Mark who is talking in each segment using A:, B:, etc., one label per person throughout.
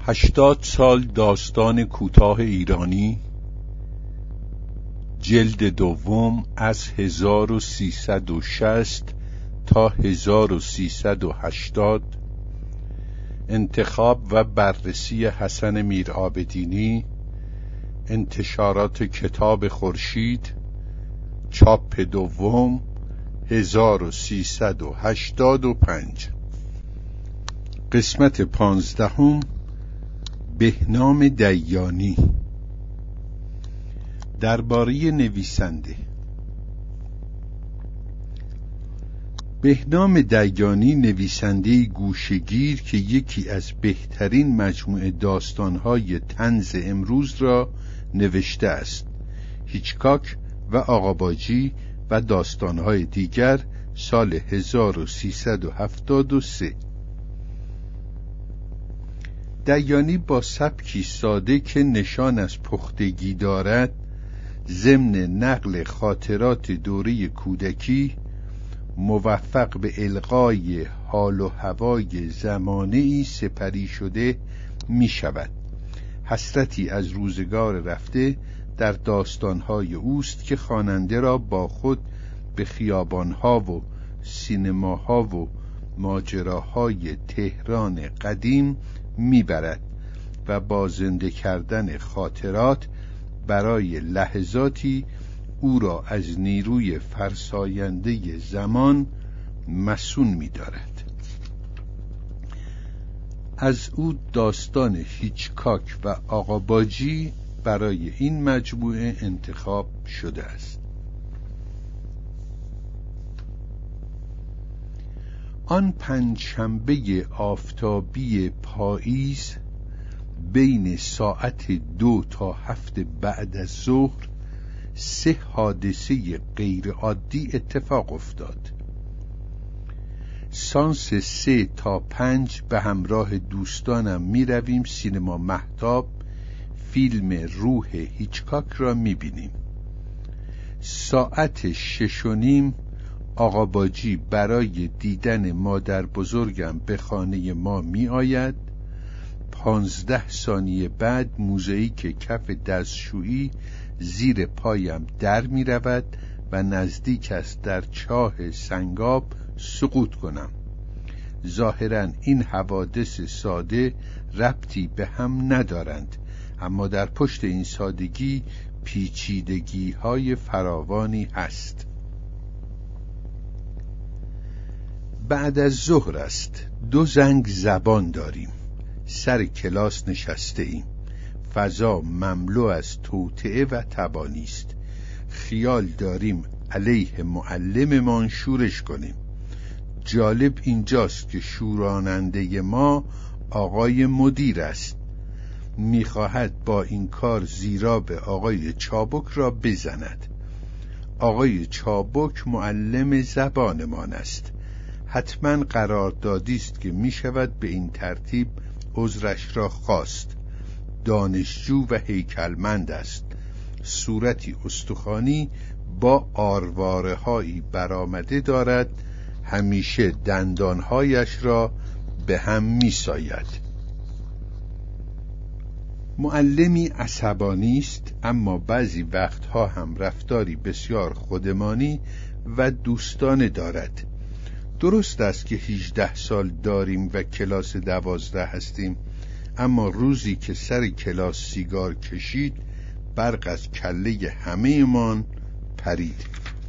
A: 80 سال داستان کوتاه ایرانی، جلد دوم، از 1360 تا 1380. انتخاب و بررسی حسن میرعابدینی. انتشارات کتاب خورشید، چاپ دوم، 1385. قسمت 15. بهنام دیانی. درباره نویسنده. بهنام دیانی نویسنده گوشه‌گیر که یکی از بهترین مجموعه داستان‌های طنز امروز را نوشته است. هیچکاک و آقاباجی و داستان‌های دیگر، سال 1373. دیانی با سبکی ساده که نشان از پختگی دارد، ضمن نقل خاطرات دوره کودکی، موفق به القای حال و هوای زمانه‌ای سپری شده می شود. حسرتی از روزگار رفته در داستان‌های اوست که خواننده را با خود به خیابان‌ها و سینماها و ماجراهای تهران قدیم میبرد و با زنده کردن خاطرات برای لحظاتی او را از نیروی فرساینده زمان مسون می‌دارد. از او داستان هیچکاک و آقاباجی برای این مجموعه انتخاب شده است. آن پنجشنبه آفتابی پاییز، بین ساعت 2 تا 7 بعد از ظهر، 3 حادثه غیر عادی اتفاق افتاد. سانس 3 تا 5 به همراه دوستانم می رویم سینما مهتاب، فیلم روح هیچکاک را می بینیم. ساعت 6:30 آقاباجی برای دیدن مادر بزرگم به خانه ما می آید. 15 ثانیه بعد موزاییک کف دستشویی زیر پایم در می رود و نزدیک است در چاه سنگاب سقوط کنم. ظاهراً این حوادث ساده ربطی به هم ندارند، اما در پشت این سادگی پیچیدگی های فراوانی هست. بعد از ظهر است. 2 زنگ زبان داریم. سر کلاس نشسته ایم. فضا مملو از توطئه و تبانی است. خیال داریم علیه معلممان شورش کنیم. جالب اینجاست که شوراننده ما آقای مدیر است. میخواهد با این کار زیرا به آقای چابک را بزند. آقای چابک معلم زبانمان است. حتما قراردادی است که می شود به این ترتیب عذرش را خواست. دانشجو و هیکلمند است. صورتی استخوانی با آرواره هایی برآمده دارد. همیشه دندانهایش را به هم می ساید. معلمی عصبانی است، اما بعضی وقتها هم رفتاری بسیار خودمانی و دوستانه دارد. درست است که 18 سال داریم و کلاس 12 هستیم، اما روزی که سر کلاس سیگار کشید، برق از کله همه من پرید.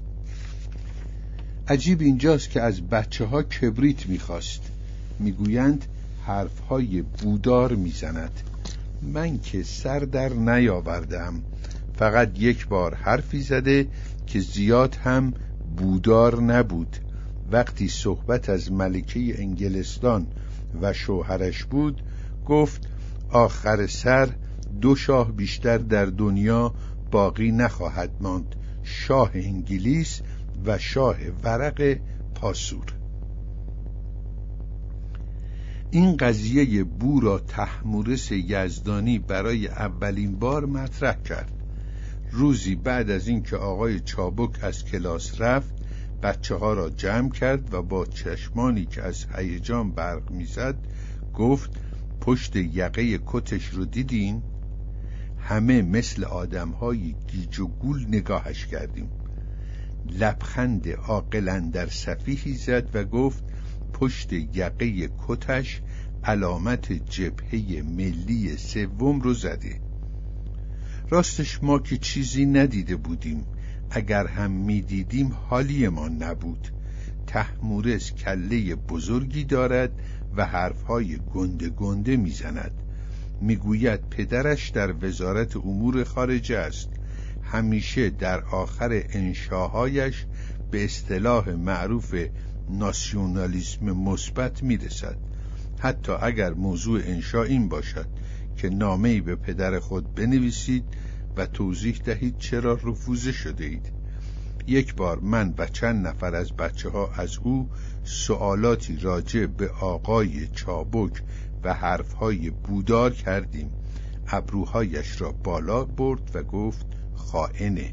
A: عجیب اینجاست که از بچه‌ها کبریت می‌خواست. میگویند حرف‌های بودار میزند. من که سر در نیاوردم، فقط یک بار حرفی زده که زیاد هم بودار نبود. وقتی صحبت از ملکه انگلستان و شوهرش بود، گفت آخر سر 2 شاه بیشتر در دنیا باقی نخواهد ماند، شاه انگلیس و شاه ورق پاسور. این قضیه بو را طهمورث یزدانی برای اولین بار مطرح کرد. روزی بعد از اینکه آقای چابک از کلاس رفت، بچه‌ها را جمع کرد و با چشمانی که از هیجان برق می‌زد گفت پشت یقه کتش رو دیدین؟ همه مثل آدم‌های گیج و گول نگاهش کردیم. لبخند عاقل اندر سفیهی زد و گفت پشت یقه کتش علامت جبهه ملی سوم رو زده. راستش ما که چیزی ندیده بودیم، اگر هم میدیدیم حالی ما نبود. طهمورث کله بزرگی دارد و حرفهای گنده گنده میزند. میگوید پدرش در وزارت امور خارجه است. همیشه در آخر انشاهایش به اصطلاح معروف ناسیونالیسم مثبت میرسد. حتی اگر موضوع انشا این باشد که نامه‌ای به پدر خود بنویسید و توضیح دهید چرا رفوزه شده اید. یک بار من و چند نفر از بچه‌ها از او سوالاتی راجع به آقای چابک و حرفهای بودار کردیم. ابروهایش را بالا برد و گفت خائنه.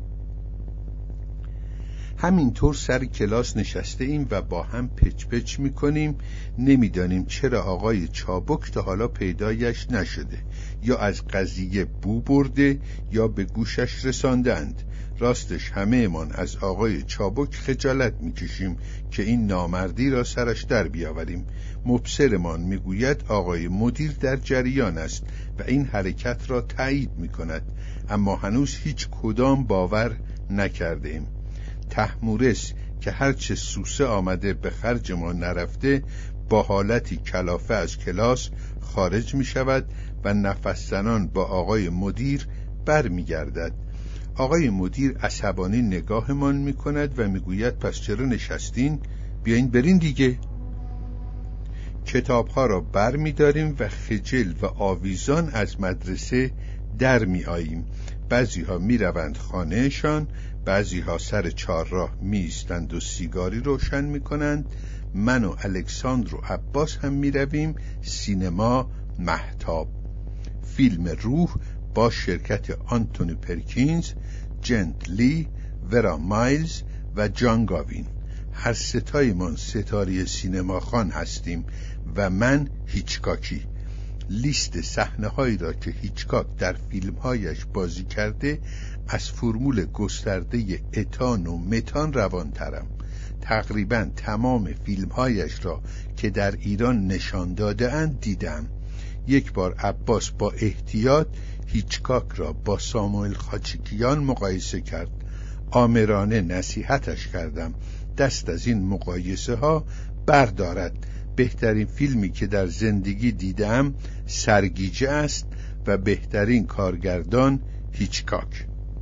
A: همینطور سر کلاس نشسته ایم و با هم پچ پچ میکنیم. نمیدانیم چرا آقای چابک تا حالا پیدایش نشده، یا از قضیه بو برده یا به گوشش رساندند. راستش همه من از آقای چابک خجالت میکشیم که این نامردی را سرش در بیاوریم. مبصرمان میگوید آقای مدیر در جریان است و این حرکت را تایید میکند، اما هنوز هیچ کدام باور نکرده ایم. طهمورث که هرچه سوسه آمده به خرج ما نرفته، با حالتی کلافه از کلاس خارج می شود و نفس زنان با آقای مدیر بر می گردد. آقای مدیر عصبانی نگاهمان می کند و می گوید پس چرا نشستین؟ بیاین برین دیگه. کتابها را بر می داریم و خجل و آویزان از مدرسه در می آییم. بعضی ها می روند خانهشان، بعضی ها سر چهارراه می ایستند و سیگاری روشن می کنند. من و الکساندر و عباس هم می رویم سینما مهتاب. فیلم روح با شرکت آنتونی پرکینز، جنت لی، ورا مایلز و جان گاوین. هر ستایمان ستاره سینما خان هستیم و من هیچکاکی. لیست صحنه‌هایی را که هیچکاک در فیلم‌هایش بازی کرده از فرمول گسترده اتان و متان روانترم. تقریبا تمام فیلم‌هایش را که در ایران نشان داده اند دیدم. یک بار عباس با احتیاط هیچکاک را با ساموئل خاچیکیان مقایسه کرد. آمرانه نصیحتش کردم دست از این مقایسه ها بردارد. بهترین فیلمی که در زندگی دیدم سرگیجه است و بهترین کارگردان هیچکاک.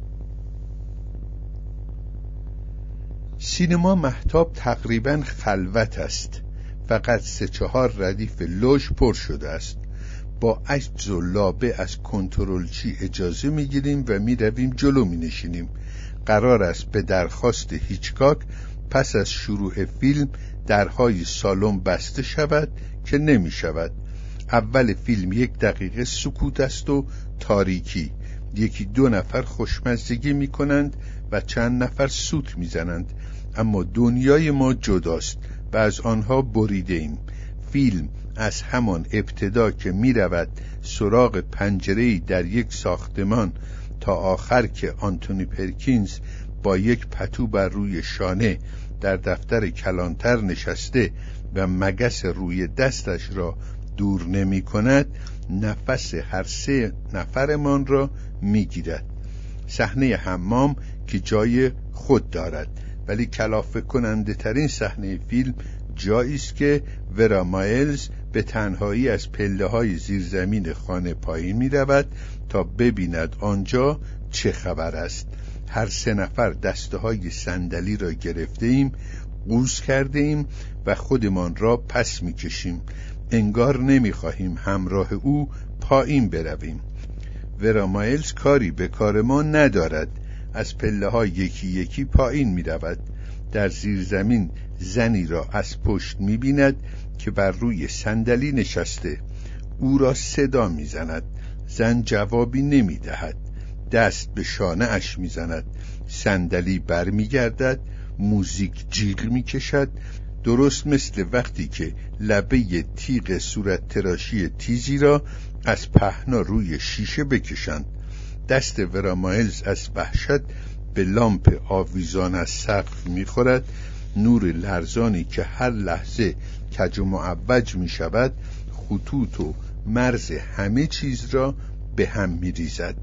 A: سینما مهتاب تقریبا خلوت است. فقط 3-4 ردیف لوژ پر شده است. با عجز و لابه از کنترلچی اجازه میگیریم و میرویم جلو مینشینیم. قرار است به درخواست هیچکاک پس از شروع فیلم درهای سالن بسته شود که نمی شود. اول فیلم 1 دقیقه سکوت است و تاریکی. 1-2 نفر خوشمزگی می کنند و چند نفر سوت می زنند، اما دنیای ما جداست و از آنها بریده ایم. فیلم از همان ابتدا که می رود سراغ پنجره‌ای در یک ساختمان تا آخر که آنتونی پرکینز با یک پتو بر روی شانه در دفتر کلانتر نشسته و مگس روی دستش را دور نمی کند، نفس هر 3 نفرمان را می گیرد. صحنه حمام که جای خود دارد، ولی کلافه کننده ترین صحنه فیلم جایی است که ورا مایلز به تنهایی از پله‌های زیرزمین خانه پایین می رود تا ببیند آنجا چه خبر است. هر 3 نفر دسته های صندلی را گرفته ایم، قوز کرده ایم و خودمان را پس می کشیم. انگار نمی خواهیم همراه او پایین برویم. ورا مایلز کاری به کار ما ندارد. از پله ها یکی یکی پایین می رود. در زیر زمین زنی را از پشت می بیند که بر روی صندلی نشسته. او را صدا می زند. زن جوابی نمی دهد. دست به شانه اش می زند. صندلی بر می گردد. موزیک جیغ می کشد. درست مثل وقتی که لبه تیغ صورت تراشی تیزی را از پهنا روی شیشه بکشند. دست ورا مایلز از وحشت به لامپ آویزان از سقف می‌خورد. نور لرزانی که هر لحظه کج و معوج می‌شود خطوط و مرز همه چیز را به هم می‌ریزد.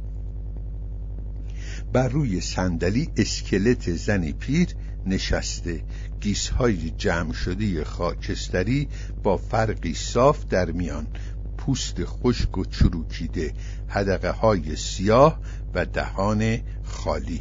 A: بر روی صندلی اسکلت زنی پیر نشسته، گیس‌های جمع شده خاکستری با فرقی صاف در میان، پوست خشک و چروکیده، حدقه‌های سیاه و دهان خالی.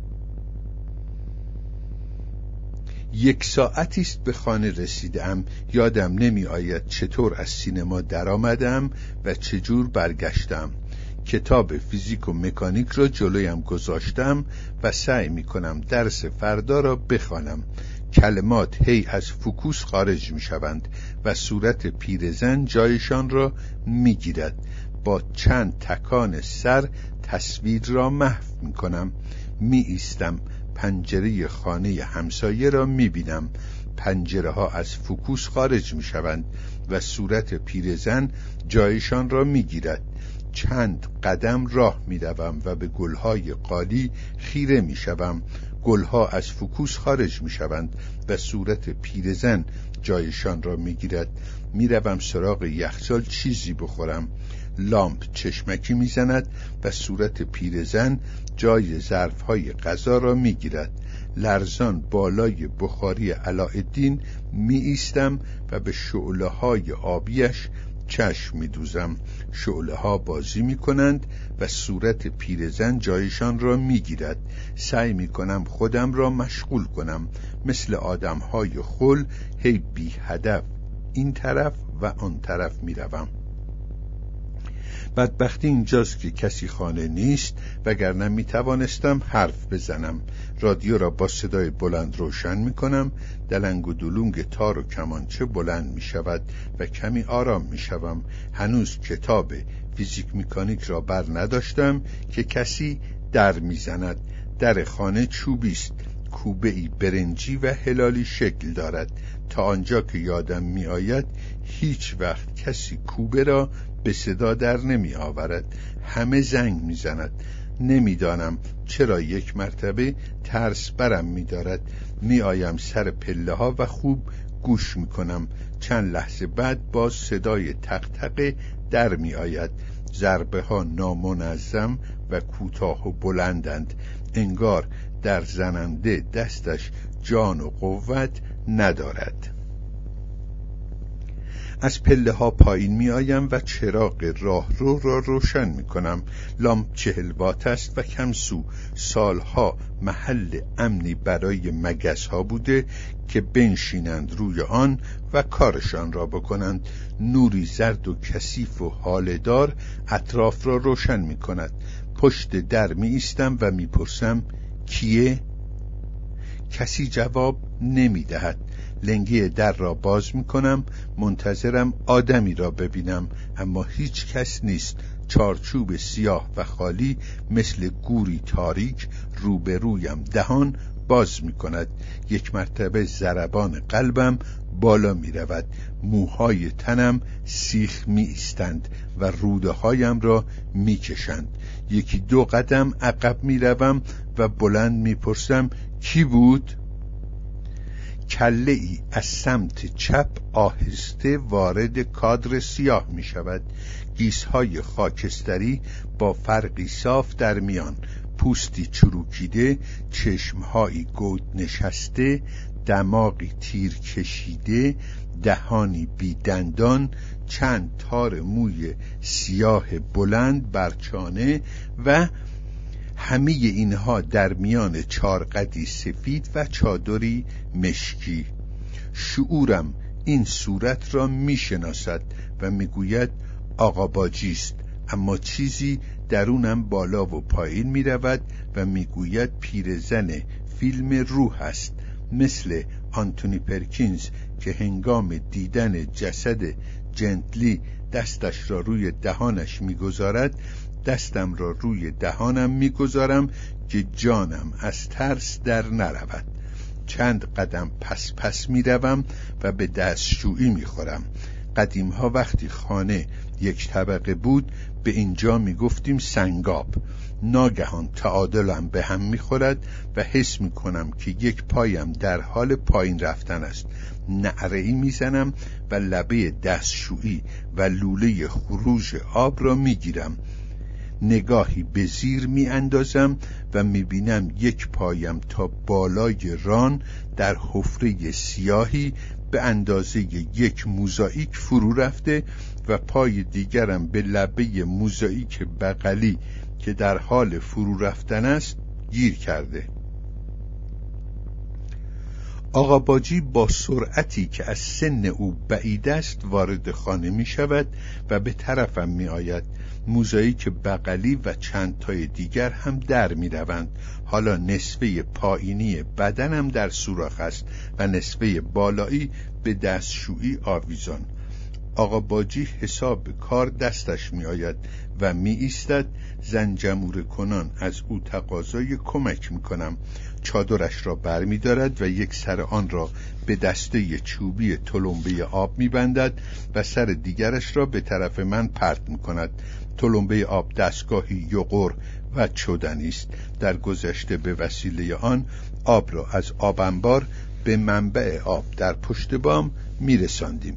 A: 1 ساعتی است به خانه رسیدم. یادم نمی آید چطور از سینما درآمدم و چجور برگشتم. کتاب فیزیک و مکانیک را جلویم گذاشتم و سعی می کنم درس فردا را بخوانم. کلمات هی از فوکوس خارج می شوند و صورت پیرزن جایشان را می گیرد. با چند تکان سر تصویر را محو می کنم. می ایستم، پنجره خانه همسایه را می بینم. پنجره ها از فوکوس خارج می شوند و صورت پیرزن جایشان را می گیرد. چند قدم راه می روم و به گلهای قالی خیره می شوم. گلها از فوکوس خارج می شوند و صورت پیرزن جایشان را می گیرد. می روم سراغ یخچال چیزی بخورم. لامپ چشمکی می زند و صورت پیرزن جای ظرفهای غذا را می گیرد. لرزان بالای بخاری علاءالدین می ایستم و به شعله های آبیش چشم می دوزم. شعله ها بازی می کنند و صورت پیرزن جایشان را می گیرد. سعی می کنم خودم را مشغول کنم. مثل آدم های خل هی بی هدف این طرف و آن طرف می روم. بدبختی اینجاست که کسی خانه نیست، وگرنه می توانستم حرف بزنم. رادیو را با صدای بلند روشن می کنم. دلنگ و دلونگ تار و کمانچه بلند می شود و کمی آرام می شوم. هنوز کتاب فیزیک مکانیک را بر نداشتم که کسی در می زند. در خانه چوبی است، کوبه‌ای برنجی و هلالی شکل دارد. تا آنجا که یادم می آید هیچ وقت کسی کوبه را به صدا در نمی آورد. همه زنگ می زند. نمیدانم چرا یک مرتبه ترس برم می دارد. می آیم سر پله ها و خوب گوش می کنم. چند لحظه بعد باز صدای تق تق در می آید. ضربه ها نامنظم و کوتاه و بلندند. انگار در زننده دستش جان و قوت ندارد. از پله ها پایین می آیم و چراغ راهرو را روشن می کنم. لامپ 40 وات است و کم سو. سالها محل امنی برای مگس ها بوده که بنشینند روی آن و کارشان را بکنند. نوری زرد و کثیف و هاله‌دار اطراف را روشن می کند. پشت در می ایستم و می پرسم کیه؟ کسی جواب نمی دهد. لنگه در را باز می کنم. منتظرم آدمی را ببینم، اما هیچ کس نیست. چارچوب سیاه و خالی مثل گوری تاریک روبرویم دهان باز می کند. یک مرتبه ضربان قلبم بالا می رود. موهای تنم سیخ می ایستند و روده هایم را می کشند. 1-2 قدم عقب می روم و بلند می پرسم کی بود؟ کله ای از سمت چپ آهسته وارد کادر سیاه می شود. گیس‌های خاکستری با فرقی صاف در میان، پوستی چروکیده، چشمهایی گود نشسته، دماغی تیر کشیده، دهانی بی دندان، چند تار موی سیاه بلند برچانه و همه اینها در میان 4 قدی سفید و چادری مشکی. شعورم این صورت را میشناسد و میگوید آقا باجیست، اما چیزی درونم بالا و پایین میرود و میگوید پیرزن فیلم روح است، مثل آنتونی پرکینز که هنگام دیدن جسد جنتلی دستش را روی دهانش میگذارد. دستم را روی دهانم میگذارم که جانم از ترس در نرود. چند قدم پس میروم و به دستشویی میخورم. قدیمها وقتی خانه یک طبقه بود به اینجا میگفتیم سنگاب. ناگهان تعادلم به هم میخورد و حس میکنم که یک پایم در حال پایین رفتن است. نعره‌ای میزنم و لبه دستشویی و لوله خروج آب را میگیرم. نگاهی به زیر میاندازم و میبینم یک پایم تا بالای ران در حفره سیاهی به اندازه یک موزاییک فرو رفته و پای دیگرم به لبه موزاییک بغلی که در حال فرو رفتن است گیر کرده. آقا باجی با سرعتی که از سن او بعید است وارد خانه می شود و به طرفم می آید. موزاییک بغلی و چند تای دیگر هم در می روند. حالا نصفه پایینی بدنم در سوراخ است و نصفه بالایی به دستشویی آویزان. آقا باجی حساب کار دستش می آید و می ایستد. زنجمور کنان از او تقاضای کمک می کنم. چادرش را بر می دارد و یک سر آن را به دسته چوبی تلمبه آب می بندد و سر دیگرش را به طرف من پرت می کند. تلمبه آب دستگاهی یغور و چدنی است. در گذشته به وسیله آن آب را از آب انبار به منبع آب در پشت بام می رساندیم.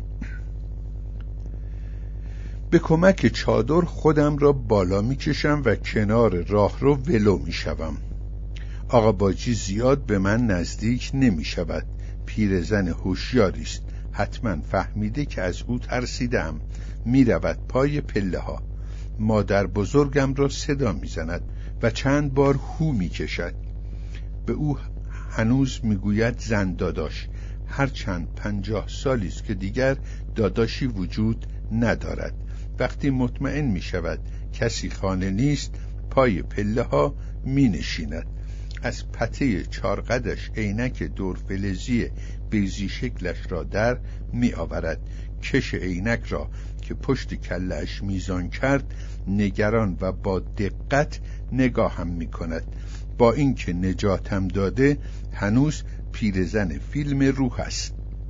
A: به کمک چادر خودم را بالا می کشم و کنار راه رو ولو می شوم. آقا باجی زیاد به من نزدیک نمی شود. پیرزن هوشیاری است. حتما فهمیده که از او ترسیدم. می رود پای پله ها. مادر بزرگم را صدا می زند و چند بار هو می کشد. به او هنوز می گوید زن داداش، هرچند 50 سالی است که دیگر داداشی وجود ندارد. وقتی مطمئن می شود کسی خانه نیست پای پله ها می نشیند. از پته چارقدش عینک دور فلزی بیضی شکلش را در می آورد. کش عینک را که پشت کله‌اش میزان کرد نگران و با دقت نگاهم می کند. با اینکه نجاتم داده هنوز پیرزن فیلم روح است.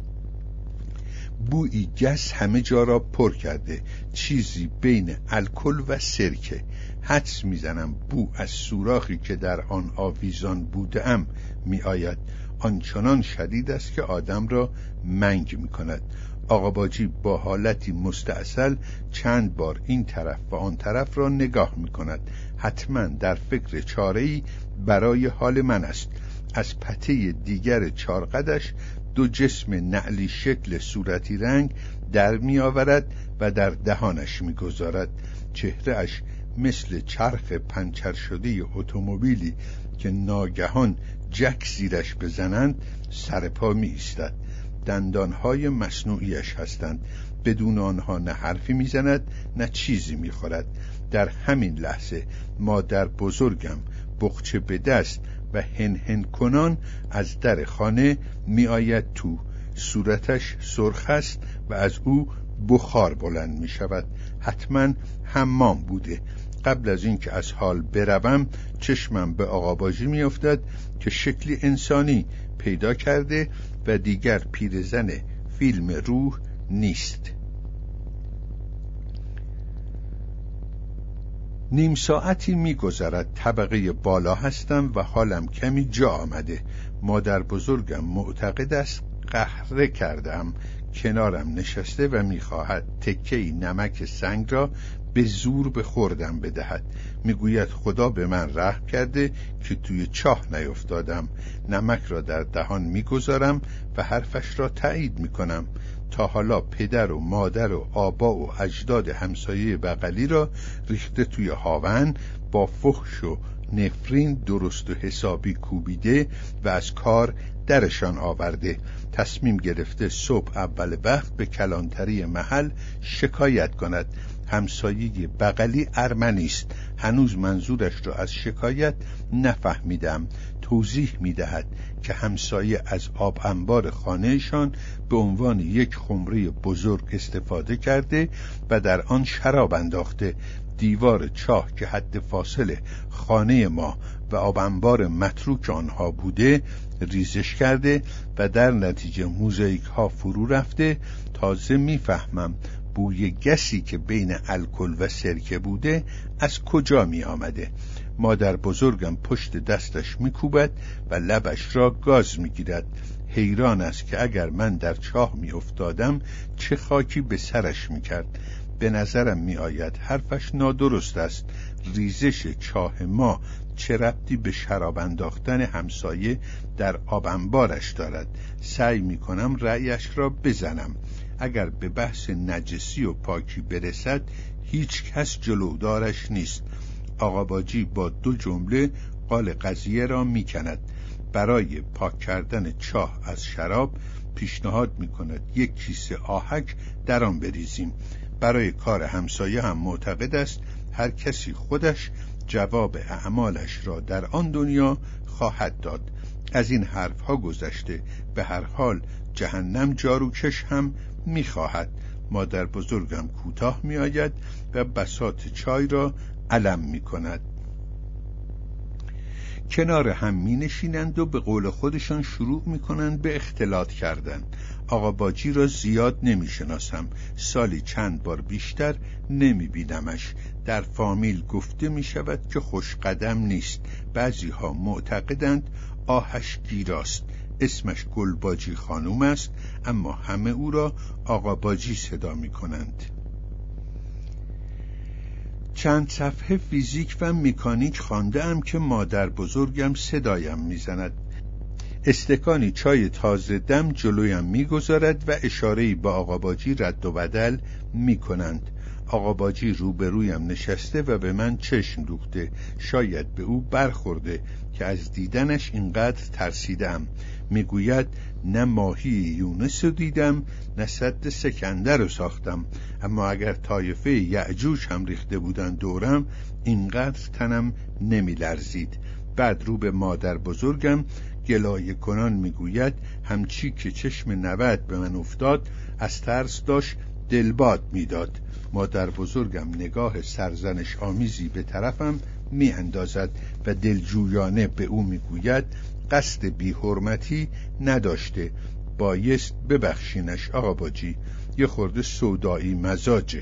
A: بویی گس همه جا را پر کرده، چیزی بین الکل و سرکه. حدس میزنم بو از سوراخی که در آن آویزان بودم می آید. آنچنان شدید است که آدم را منگ می کند. آقا باجی با حالتی مستعسل چند بار این طرف و آن طرف را نگاه می کند. حتما در فکر چاره‌ای برای حال من است. از پته دیگر چارقدش 2 جسم نعلی شکل صورتی رنگ در می آورد و در دهانش می گذارد. چهره اش مثل چرخ پنچر شده اتومبیلی که ناگهان جک زیرش بزنند سر پا می ایستد. دندانهای مصنوعیش هستند. بدون آنها نه حرفی می زند نه چیزی می خورد. در همین لحظه مادر بزرگم بخچه به دست و هن کنان از در خانه می آید تو. صورتش سرخ است و از او بخار بلند می شود. حتما حمام بوده. قبل از اینکه از حال بروم چشمم به آقا باجی می افتد که شکلی انسانی پیدا کرده و دیگر پیرزن فیلم روح نیست. نیم ساعتی می گذرد. طبقه بالا هستم و حالم کمی جا آمده. مادر بزرگم معتقد است قهره کردم. کنارم نشسته و می خواهد تکه‌ای نمک سنگ را به زور به خوردم بدهد. میگوید خدا به من رحم کرده که توی چاه نیفتادم. نمک را در دهان میگذارم و حرفش را تایید میکنم. تا حالا پدر و مادر و آبا و اجداد همسایه بغلی را ریخته توی هاون، با فحش و نفرین درست و حسابی کوبیده و از کار درشان آورده. تصمیم گرفته صبح اول وقت به کلانتری محل شکایت کند. همسایه بغلی ارمنی است. هنوز منظورش را از شکایت نفهمیدم. توضیح می‌دهد که همسایه از آب انبار خانهشان به عنوان یک خمره بزرگ استفاده کرده و در آن شراب انداخته. دیوار چاه که حد فاصله خانه ما و آب انبار متروک آنها بوده ریزش کرده و در نتیجه موزاییک ها فرو رفته. تازه میفهمم بوی گسی که بین الکل و سرکه بوده از کجا می آمده. مادر بزرگم پشت دستش میکوبد و لبش را گاز میگیرد. حیران است که اگر من در چاه می افتادم چه خاکی به سرش میکرد. به نظرم می آید حرفش نادرست است. ریزش چاه ما چه ربطی به شراب انداختن همسایه در آب انبارش دارد؟ سعی می کنم رأیش را بزنم. اگر به بحث نجسی و پاکی برسد هیچ کس جلودارش نیست. آقا باجی با 2 جمله قال قضیه را می کند. برای پاک کردن چاه از شراب پیشنهاد می کند 1 کیسه آهک در آن بریزیم. برای کار همسایه هم معتقد است هر کسی خودش جواب اعمالش را در آن دنیا خواهد داد. از این حرفها گذشته به هر حال جهنم جاروکش هم می‌خواهد. مادر بزرگم کوتاه می‌آید و بساط چای را علم می‌کند. کنار هم می‌نشینند و به قول خودشان شروع می‌کنند به اختلاط کردن. آقا باجی را زیاد نمی‌شناسم. سالی چند بار بیشتر نمی‌بینمش. در فامیل گفته می‌شود که خوش قدم نیست. بعضی‌ها معتقدند آهش گیراست. اسمش گلباجی خانوم است، اما همه او را آقا باجی صدا می‌کنند. چند صفحه فیزیک و مکانیک خوانده‌ام که مادر بزرگم صدایم می‌زند. استکانی چای تازه دم جلویم می‌گذارد و اشاره‌ای با آقا باجی رد و بدل می‌کنند. آقا باجی روبرویم نشسته و به من چشم دوخته. شاید به او برخورده که از دیدنش اینقدر ترسیدم. میگوید نه ماهی یونس رو دیدم نه سد سکندر رو ساختم، اما اگر طایفه یأجوج هم ریخته بودن دورم اینقدر تنم نمیلرزید. بعد رو به مادر بزرگم گلایه کنان میگوید همچی که چشم نوت به من افتاد از ترس داشت دلباد میداد. مادر بزرگم نگاه سرزنش آمیزی به طرفم می اندازد و دلجویانه به او میگوید قصد بی حرمتی نداشته، بایست ببخشینش آقا باجی، یه خورده سودایی مزاجه.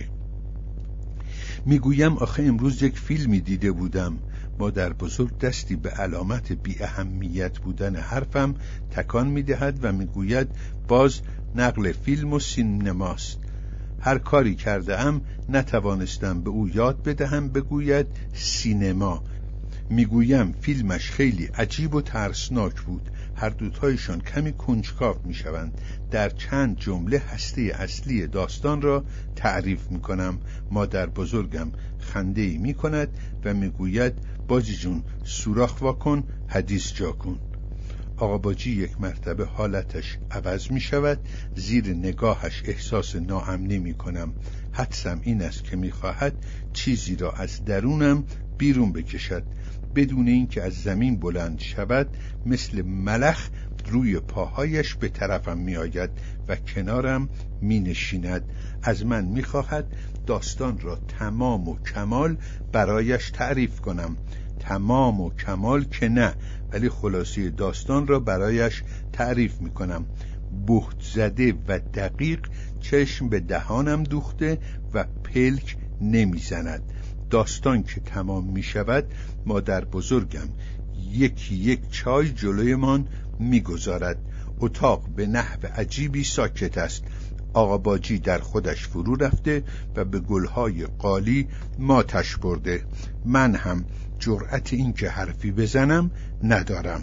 A: میگویم آخه امروز یک فیلمی دیده بودم. مادر بزرگ دستی به علامت بی اهمیت بودن حرفم تکان میدهد و میگوید باز نقل فیلم و سینماست. هر کاری کرده ام نتوانستم به او یاد بدهم بگوید سینما. میگویم فیلمش خیلی عجیب و ترسناک بود. هر دوتایشان کمی کنجکاو میشوند. در چند جمله هسته اصلی داستان را تعریف میکنم. مادر بزرگم خنده‌ای میکند و میگوید باجی جون سوراخ واکن حدیث جا کن. آقا باجی یک مرتبه حالتش عوض می شود. زیر نگاهش احساس ناامنی می کنم. حدسم این است که می خواهد چیزی را از درونم بیرون بکشد. بدون اینکه از زمین بلند شود مثل ملخ روی پاهایش به طرفم می آید و کنارم می نشیند. از من می خواهد داستان را تمام و کمال برایش تعریف کنم. تمام و کمال که نه، ولی خلاصه داستان را برایش تعریف می کنم. بهت زده و دقیق چشم به دهانم دوخته و پلک نمی زند. داستان که تمام می شود مادر بزرگم یکی یک چای جلویمان می گذارد. اتاق به نحو عجیبی ساکت است. آقا باجی در خودش فرو رفته و به گلهای قالی ماتش برده. من هم جرأت این که حرفی بزنم ندارم.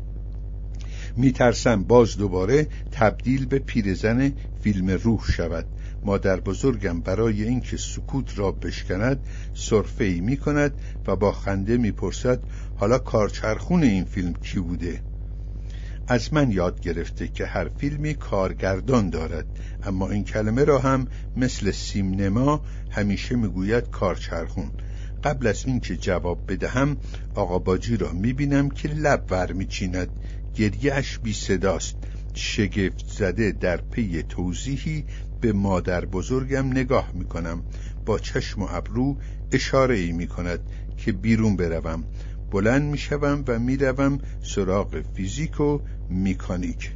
A: میترسم باز دوباره تبدیل به پیرزن فیلم روح شود. مادر بزرگم برای اینکه سکوت را بشکند سرفه‌ای میکند و با خنده میپرسد حالا کارچرخون این فیلم کی بوده؟ از من یاد گرفته که هر فیلمی کارگردان دارد، اما این کلمه را هم مثل سینما همیشه میگوید کارچرخون. قبل از اینکه جواب بدهم آقا باجی را میبینم که لب ور میچیند. گریه‌اش بی صداست. شگفت زده در پی توضیحی به مادر بزرگم نگاه میکنم. با چشم و ابرو اشاره ای میکند که بیرون بروم. بلند میشوم و میروم سراغ فیزیک و مکانیک.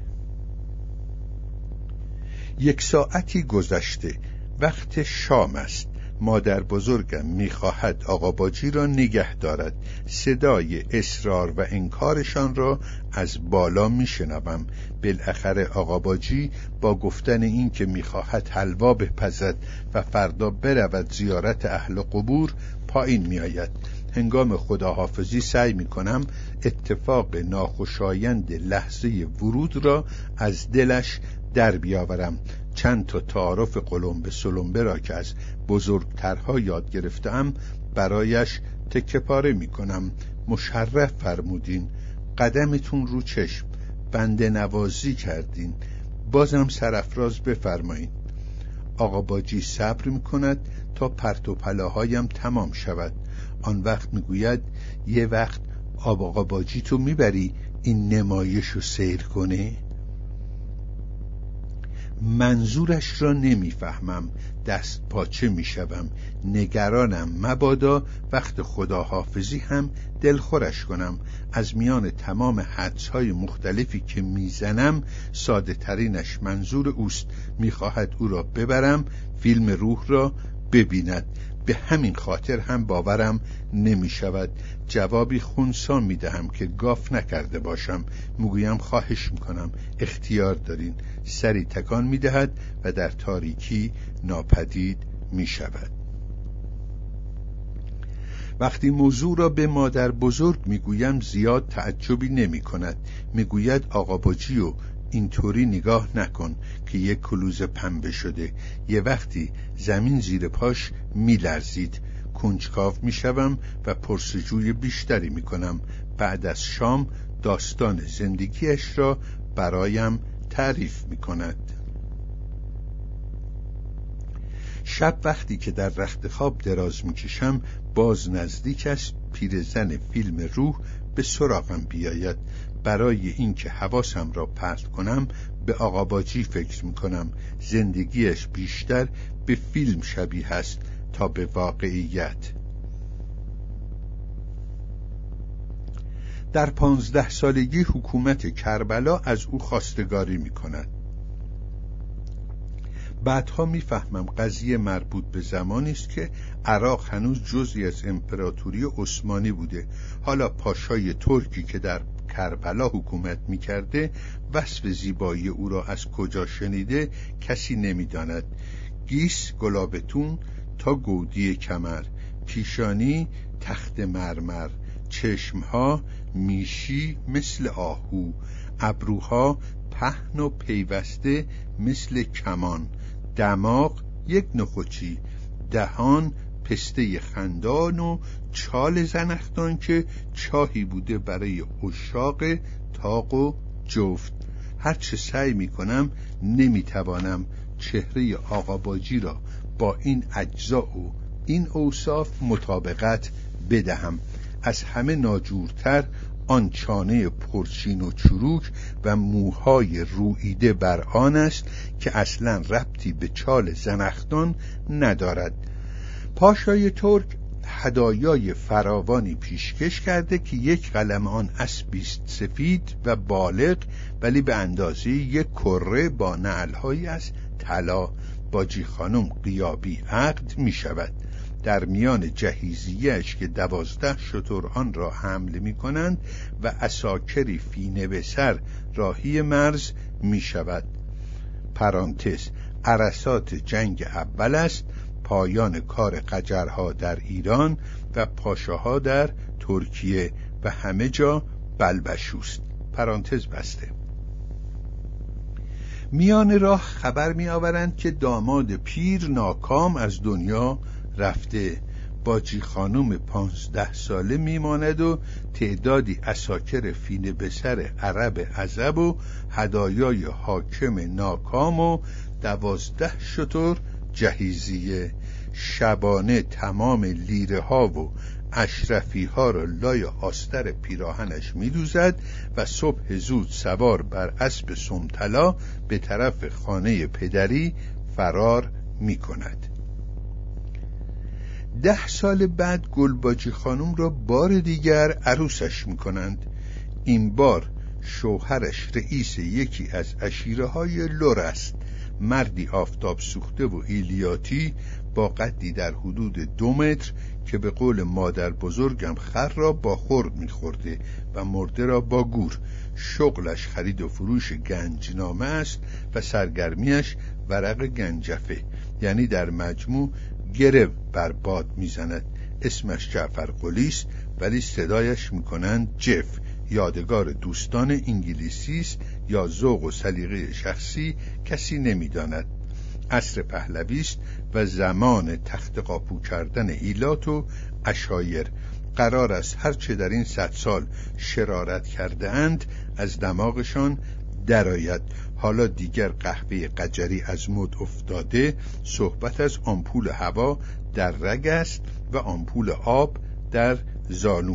A: 1 ساعتی گذشته. وقت شام است. مادر بزرگم میخواهد آقا باجی را نگه دارد. صدای اصرار و انکارشان را از بالا میشنوم. بالاخره آقا باجی با گفتن این که میخواهد حلوا بپزد و فردا برود زیارت اهل قبور پایین میآید. هنگام خداحافظی سعی میکنم اتفاق ناخوشایند لحظه ورود را از دلش در بیاورم. چند تا تعارف قلمبه سلمبه را که از بزرگترها یاد گرفتم برایش تکه پاره میکنم. مشرف فرمودین، قدمتون رو چشم، بنده نوازی کردین، بازم سرافراز بفرمایین. آقا باجی صبر میکند تا پرت و پلاهایم تمام شود. آن وقت میگوید یه وقت آقا باجی تو میبری این نمایش رو سیر کنه؟ منظورش را نمیفهمم. دست پاچه میشوم. نگرانم مبادا وقت خداحافظی هم دلخورش کنم. از میان تمام حدس‌های مختلفی که میزنم ساده ترینش منظور اوست. میخواهد او را ببرم فیلم روح را ببیند. به همین خاطر هم باورم نمی شود. جوابی خنثی می دهم که گاف نکرده باشم. میگویم خواهش میکنم، اختیار دارین. سری تکان می دهد و در تاریکی ناپدید می شود. وقتی موضوع را به مادر بزرگ میگویم زیاد تعجبی نمی کند. میگوید آقا باجی و اینطوری نگاه نکن که یک کلوز پنبه شده. یه وقتی زمین زیر پاش میلرزید. کنجکاو میشوم و پرسجوی بیشتری میکنم. بعد از شام داستان زندگیش را برایم تعریف میکند. شب وقتی که در رخت خواب دراز میکشم باز نزدیک است پیرزن فیلم روح به سراغم بیاید. برای اینکه حواسم را پرت کنم به آقا باجی فکر میکنم. زندگیش بیشتر به فیلم شبیه است تا به واقعیت. در 15 سالگی حکومت کربلا از او خواستگاری میکند. بعدها میفهمم قضیه مربوط به زمانی است که عراق هنوز جزئی از امپراتوری عثمانی بوده. حالا پاشای ترکی که در کربلا حکومت میکرده وصف زیبایی او را از کجا شنیده کسی نمیداند. گیس گلابتون تا گودی کمر، پیشانی تخت مرمر، چشمها میشی مثل آهو، ابروها پهن و پیوسته مثل کمان، دماغ یک نخوچی، دهان پسته خندان و چال زنخدان که چاهی بوده برای عشاق طاق و جفت. هرچه سعی میکنم نمیتوانم چهره آقا باجی را با این اجزا و این اوصاف مطابقت بدهم. از همه ناجورتر آن چانه پرچین و چروک و موهای روییده بر آن است که اصلا ربطی به چال زنخدان ندارد. پاشای ترک هدایای فراوانی پیشکش کرده که یک قلم آن اسبی سفید و بالغ ولی به اندازه یک کره با نعل‌هایی از طلا. باجی خانم غیابی عقد می شود. در میان جهیزیه‌اش که 12 شتر آن را حمل می کنند و عساکری فینه به سر راهی مرز می شود. پرانتز عرصات جنگ اول است. پایان کار قجرها در ایران و پاشاها در ترکیه و همه جا بلبشوست. پرانتز بسته. میان راه خبر می آورند که داماد پیر ناکام از دنیا رفته. باجی خانم 15 ساله میماند و تعدادی عساکر فینه به سر عرب عزب و هدایای حاکم ناکام و 12 شتر جهیزیه. شبانه تمام لیره ها و اشرفی ها را لای آستر پیراهنش می دوزد و صبح زود سوار بر اسب سمطلا به طرف خانه پدری فرار می کند. 10 سال بعد گلباجی خانم را بار دیگر عروسش می کنند. این بار شوهرش رئیس یکی از عشیره های لر است، مردی آفتاب سوخته و ایلیاتی با قدی در حدود 2 متر که به قول مادر بزرگم خر را با خرد می‌خورده و مرده را با گور. شغلش خرید و فروش گنجنامه است و سرگرمیش ورق گنجفه، یعنی در مجموع گره بر باد میزند. اسمش جعفر قلی است ولی صدایش میکنند جف، یادگار دوستان انگلیسی است یا ذوق و سلیقه شخصی کسی نمیداند. عصر پهلوی است و زمان تخت قاپو کردن ایلات و عشایر. قرار است هرچه در این 100 سال شرارت کرده اند از دماغشان درآید. حالا دیگر قهوه قجری از مد افتاده، صحبت از آمپول هوا در رگ است و آمپول آب در زانو.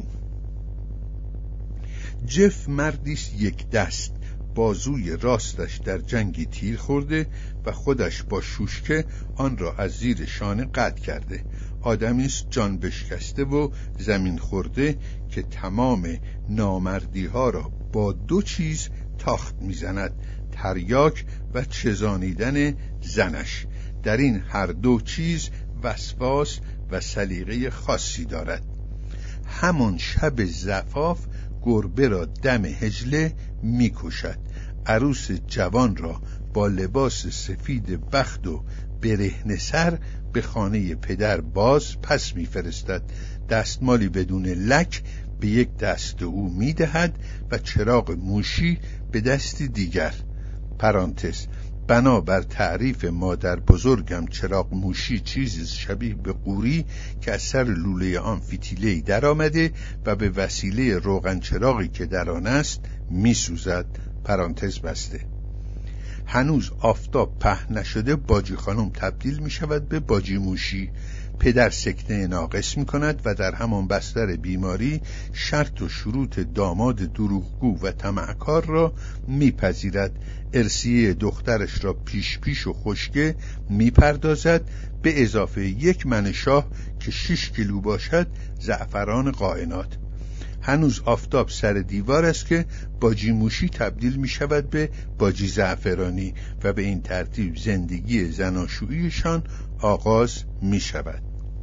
A: جف مردیست یک دست، بازوی راستش در جنگی تیر خورده و خودش با شوشکه آن را از زیر شانه قطع کرده. آدمیست جان بشکسته و زمین خورده که تمام نامردی ها را با 2 چیز تاخت میزند: تریاک و چزانیدن زنش. در این هر 2 چیز وسواس و سلیقه خاصی دارد. همان شب زفاف گربه را دم حجله میکشد. عروس جوان را با لباس سفید بخت و برهنه سر به خانه پدر باز پس میفرستد. دستمالی بدون لک به یک دست او میدهد و چراغ موشی به دست دیگر. پرانتز: بنابر تعریف مادر بزرگم چراغ موشی چیزی شبیه به قوری که از سر لوله آن فتیله‌ای در آمده و به وسیله روغن چراغی که در آن است میسوزد. پرانتز بسته. هنوز آفتاب پهن نشده باجی خانم تبدیل می شود به باجی موشی. پدر سکته ناقص می کند و در همان بستر بیماری شرط و شروط داماد دروغگو و طمعکار را می پذیرد. ارثیه دخترش را پیش و خشکه می پردازد به اضافه 1 من شاه که 6 کیلو باشد زعفران قائنات. هنوز آفتاب سر دیوار است که باجی موشی تبدیل می شود به باجی زعفرانی و به این ترتیب زندگی زناشوییشان آغاز می شود.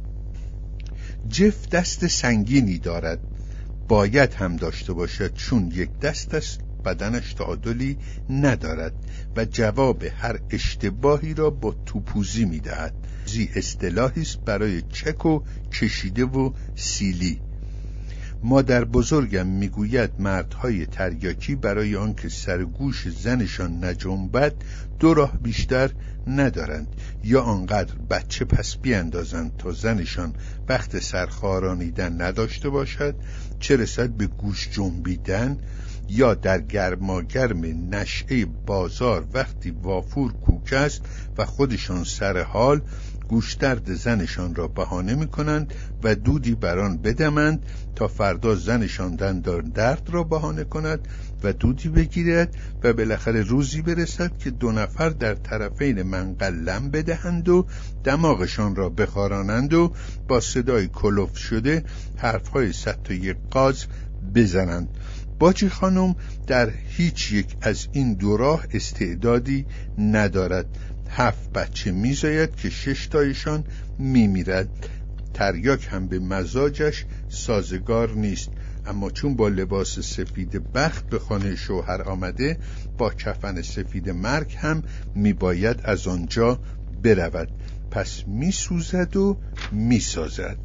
A: جف دست سنگینی دارد، باید هم داشته باشد، چون یک دست است، بدنش تعادلی ندارد و جواب هر اشتباهی را با توپوزی می دهد. زی اصطلاحی است برای چک و کشیده و سیلی. مادر بزرگم میگوید مردهای تریاکی برای آنکه سرگوش زنشان نجنبد 2 راه بیشتر ندارند: یا آنقدر بچه پس بیاندازند تا زنشان وقت سرخارانیدن نداشته باشد، چه رسد به گوش جنبیدن، یا در گرماگرم نشعه بازار وقتی وافور کوک است و خودشان سر حال، گوشترد زنشان را بهانه می کنند و دودی بران بدمند تا فردا زنشان دندان درد را بهانه کند و دودی بگیرد و بالاخره روزی برسد که 2 نفر در طرفین منقل لم بدهند و دماغشان را بخارانند و با صدای کلوف شده حرفهای 101 قاز بزنند. باجی خانم در هیچ یک از این 2 راه استعدادی ندارد. 7 بچه میزاید که 6 تایشان میمیرد. تریاک هم به مزاجش سازگار نیست، اما چون با لباس سفید بخت به خانه شوهر آمده، با کفن سفید مرگ هم میباید از آنجا برود. پس میسوزد و میسازد.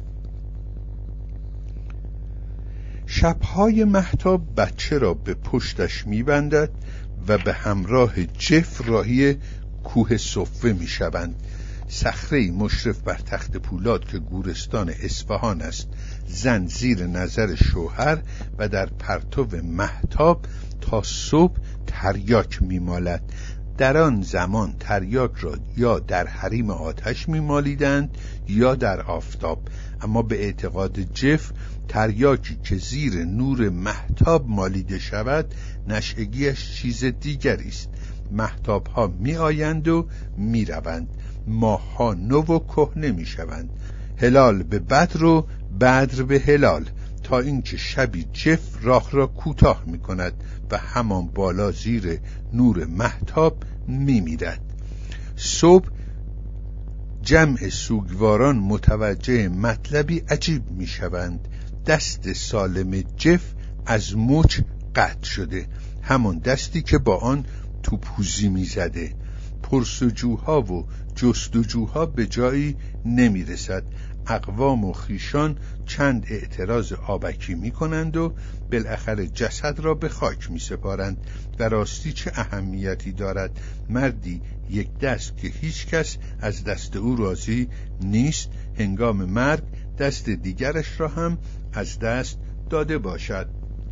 A: شبهای مهتاب بچه را به پشتش میبندد و به همراه جف راهی کوه صفه میشوند. صخره‌ای مشرف بر تخت پولاد که گورستان اصفهان است، زن زیر نظر شوهر و در پرتو مهتاب تا صبح تریاک میمالد. در آن زمان تریاک را یا در حریم آتش می‌مالیدند یا در آفتاب، اما به اعتقاد جف تریاکی که زیر نور مهتاب مالیده شود نشئگیش چیز دیگری است. مهتاب‌ها می‌آیند و می‌روند، ماه‌ها نو و کهنه می‌شوند، هلال به بدر و بدر به هلال، تا اینکه شبی جف راه را کوتاه می‌کند و همان بالا زیر نور مهتاب می‌میرد. صبح جمع سوگواران متوجه مطلبی عجیب می‌شوند. دست سالم جف از مچ قطع شده، همان دستی که با آن توپوزی می‌زده. پرسجوها و جستجوها به جایی نمی‌رسد. اقوام و خیشان چند اعتراض آبکی می‌کنند و بالاخره جسد را به خاک می‌سپارند و راستی چه اهمیتی دارد مردی یک دست که هیچ کس از دست او راضی نیست هنگام مرگ دست دیگرش را هم از دست داده باشد.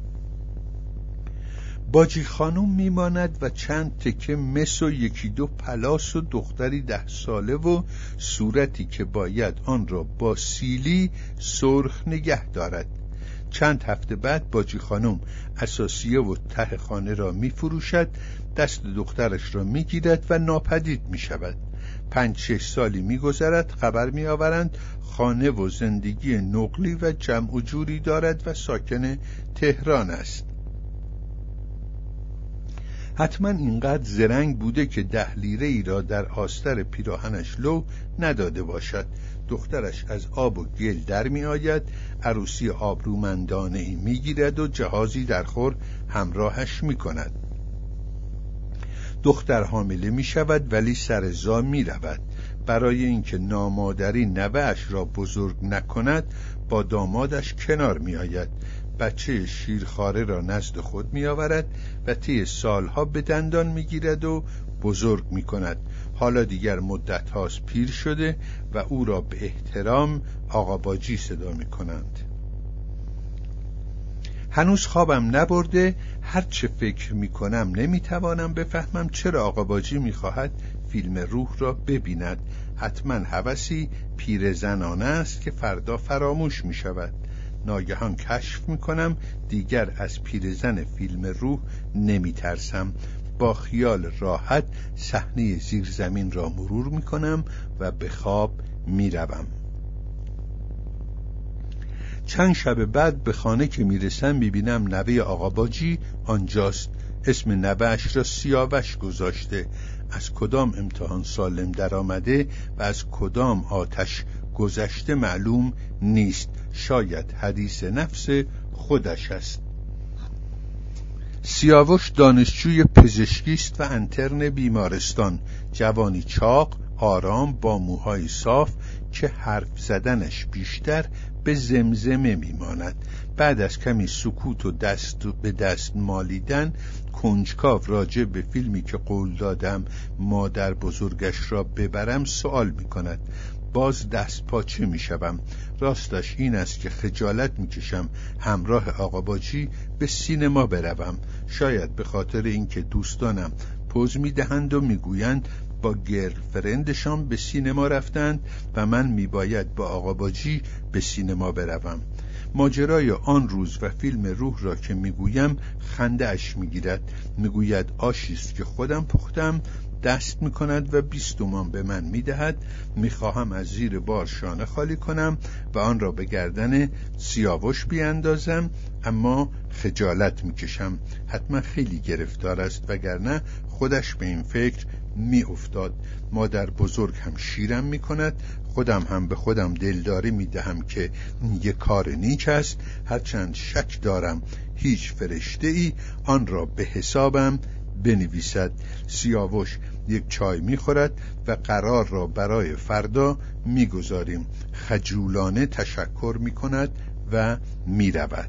A: باجی خانم میماند و چند تکه مس و یکی دو پلاس و دختری 10 ساله و صورتی که باید آن را با سیلی سرخ نگه دارد. چند هفته بعد باجی خانم اساسیه و ته خانه را میفروشد، دست دخترش را میگیرد و ناپدید میشود. 5-6 سالی میگذرد، خبر میآورند خانه و زندگی نقلی و جمع و جوری دارد و ساکن تهران است. حتما اینقدر زرنگ بوده که 10 لیره ای را در آستر پیراهنش لو نداده باشد. دخترش از آب و گل در می آید، عروسی آبرومندانه ای می گیرد و جهازی در خور همراهش می کند. دختر حامله می شود ولی سر زا می رود. برای اینکه نامادری نوه‌اش را بزرگ نکند با دامادش کنار می آید. بچه شیرخواره را نزد خود می آورد و طی سالها به دندان می گیرد و بزرگ می کند. حالا دیگر مدت هاست پیر شده و او را به احترام آقا باجی صدا می کنند. هنوز خوابم نبرده، هر چه فکر می کنم نمی توانم بفهمم چرا آقا باجی می خواهد فیلم روح را ببیند. حتما هوسی پیرزنانه است که فردا فراموش می شود. ناگهان کشف میکنم دیگر از پیرزن فیلم روح نمیترسم. با خیال راحت صحنه زیرزمین را مرور میکنم و به خواب میروم. چند شب بعد به خانه که میرسم میبینم نوه آقا باجی آنجاست. اسم نوه‌اش را سیاوش گذاشته. از کدام امتحان سالم در آمده و از کدام آتش گذشته معلوم نیست. شاید حدیث نفس خودش است. سیاوش دانشجوی پزشکی است و انترن بیمارستان. جوانی چاق، آرام، با موهای صاف که حرف زدنش بیشتر به زمزمه میماند. بعد از کمی سکوت و دست به دست مالیدن کنجکاو راجع به فیلمی که قول دادم مادر بزرگش را ببرم سوال میکند. باز دست پاچه میشوم. راستش این است که خجالت میکشم همراه آقا باجی به سینما بروم. شاید به خاطر اینکه دوستانم پوز میدهند و میگویند با گرلفرندشان به سینما رفتند و من میباید با آقا باجی به سینما بروم. ماجرای آن روز و فیلم روح را که میگویم خنده اش میگیرد. میگوید آشیست که خودم پختم. دست میکند و 20 تومان به من میدهد. میخواهم از زیر بار شانه خالی کنم و آن را به گردن سیاوش بیاندازم، اما خجالت میکشم. حتما خیلی گرفتار است وگرنه خودش به این فکر میافتاد. مادر بزرگ هم شیرم میکند. خودم هم به خودم دلداری میدهم که یک کار نیک است. هرچند شک دارم هیچ فرشته ای آن را به حسابم بنویسد. سیاوش یک چای میخورد و قرار را برای فردا میگذاریم. خجولانه تشکر میکند و میرود.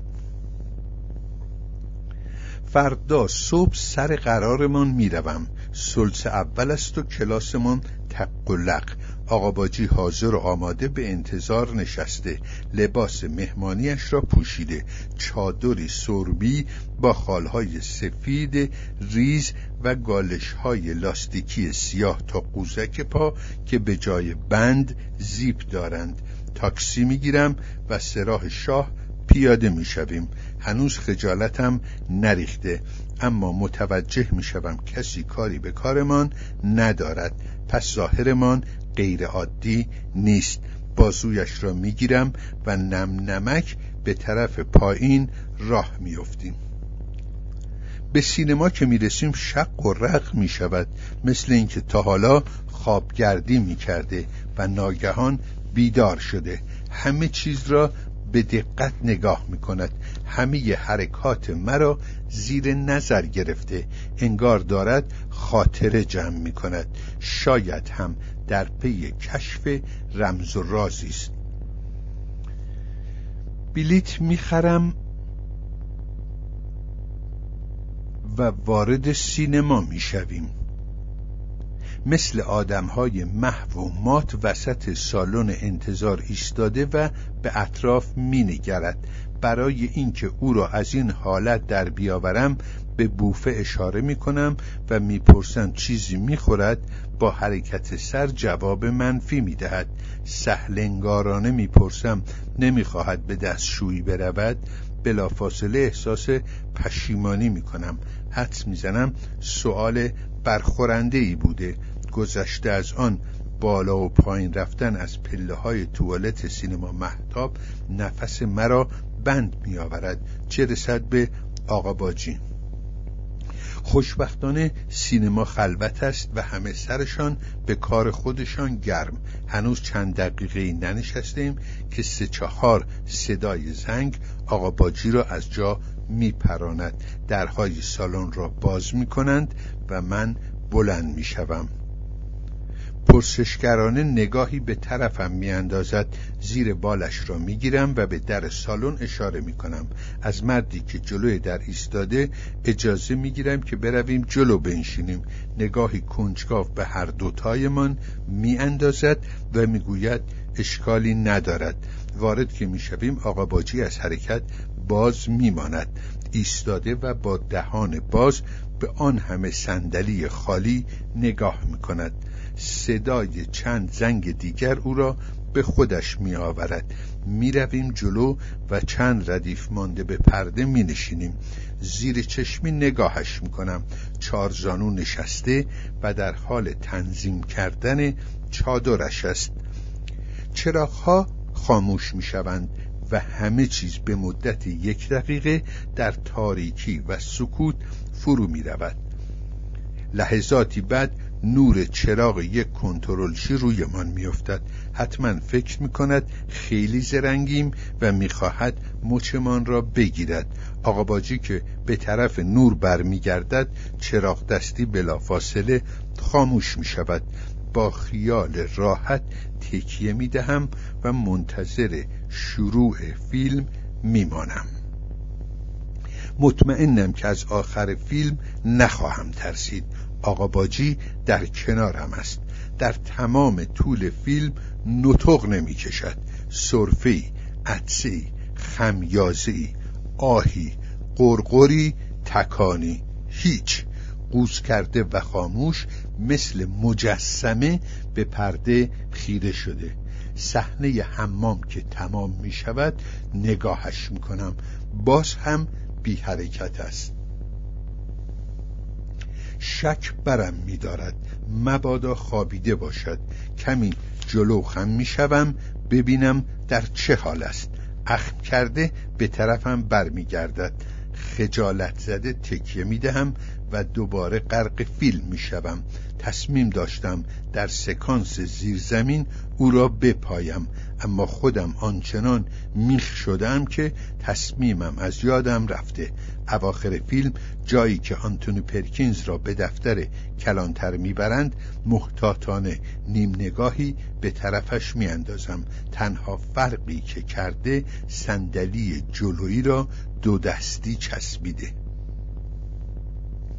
A: فردا صبح سر قرارمان میروم. ثلث اول است و کلاسمان تق و لق. آقا باجی حاضر و آماده به انتظار نشسته، لباس مهمانیش را پوشیده، چادری سربی با خالهای سفید ریز و گالش‌های لاستیکی سیاه تا قوزک پا که به جای بند زیپ دارند. تاکسی میگیرم و سراح شاه پیاده میشویم. هنوز خجالتم نریخته، اما متوجه میشوم کسی کاری به کارمان ندارد، پس ظاهرمان غیر عادی نیست. بازویش را میگیرم و نم نمک به طرف پایین راه میافتیم. به سینما که میرسیم شق و رق میشود، مثل اینکه تا حالا خوابگردی میکرده و ناگهان بیدار شده. همه چیز را به دقت نگاه میکند، همه حرکات مرا زیر نظر گرفته، انگار دارد خاطره جمع میکند. شاید هم در پی کشف رمز و رازی است. بلیت میخرم و وارد سینما میشویم. مثل آدم‌های محو و مات وسط سالن انتظار ایستاده و به اطراف می‌نگرد. برای اینکه او را از این حالت در بیاورم به بوفه اشاره می‌کنم و می‌پرسم چیزی می‌خورد. با حرکت سر جواب منفی می‌دهد. سهلنگارانه می‌پرسم نمی‌خواهد به دستشویی برود. بلافاصله احساس پشیمانی می‌کنم. حدس می‌زنم سؤال برخورنده‌ای بوده. گذشته از آن بالا و پایین رفتن از پله‌های توالت سینما مهتاب نفس مرا بند می‌آورد، چه رسد به آقا باجی. خوشبختانه سینما خلوت است و همه سرشان به کار خودشان گرم. هنوز چند دقیقه ننشستیم که 3-4 صدای زنگ آقا باجی را از جا میپراند. درهای سالن را باز میکنند و من بلند میشوم. پرسشگرانه نگاهی به طرفم میاندازد. زیر بالش را میگیرم و به در سالن اشاره میکنم. از مردی که جلوی در ایستاده اجازه میگیرم که برویم جلو بنشینیم. نگاهی کنجکاو به هر دوتایمان میاندازد و میگوید اشکالی ندارد. وارد که میشویم آقا باجی از حرکت باز میماند، ایستاده و با دهان باز به آن همه صندلی خالی نگاه میکند. صدای چند زنگ دیگر او را به خودش می آورد. می رویم جلو و چند ردیف مانده به پرده می نشینیم. زیر چشمی نگاهش می کنم. 4 زانو نشسته و در حال تنظیم کردن چادرش است. چراغ‌ها خاموش می شوند و همه چیز به مدت 1 دقیقه در تاریکی و سکوت فرو می رود. لحظاتی بعد نور چراغ یک کنترلچی روی من میافتد. حتما فکر میکند خیلی زرنگیم و میخواهد مچمان را بگیرد. آقا باجی که به طرف نور برمیگردد چراغ دستی بلافاصله خاموش میشود. با خیال راحت تکیه میدهم و منتظر شروع فیلم میمانم. مطمئنم که از آخر فیلم نخواهم ترسید. آقا باجی در کنارم است. در تمام طول فیلم نطق نمی کشد. سرفه‌ای، عطسه‌ای، خمیازه‌ای، آهی، قرقری، تکانی، هیچ. قوز کرده و خاموش مثل مجسمه به پرده خیره شده. صحنه حمام که تمام می شود نگاهش می کنم. باز هم بی حرکت است. شک برم می دارد مبادا خوابیده باشد. کمی جلو خم می شوم ببینم در چه حال است. اخم کرده به طرفم بر می گردد. خجالت زده تکیه می دهم و دوباره غرق فیلم می شوم. تصمیم داشتم در سکانس زیرزمین او را بپایم، اما خودم آنچنان میخ شدم که تصمیمم از یادم رفته. اواخر فیلم جایی که آنتونی پرکینز را به دفتر کلانتر میبرند محتاطانه نیم نگاهی به طرفش میاندازم. تنها فرقی که کرده صندلی جلویی را 2 دستی چسبیده.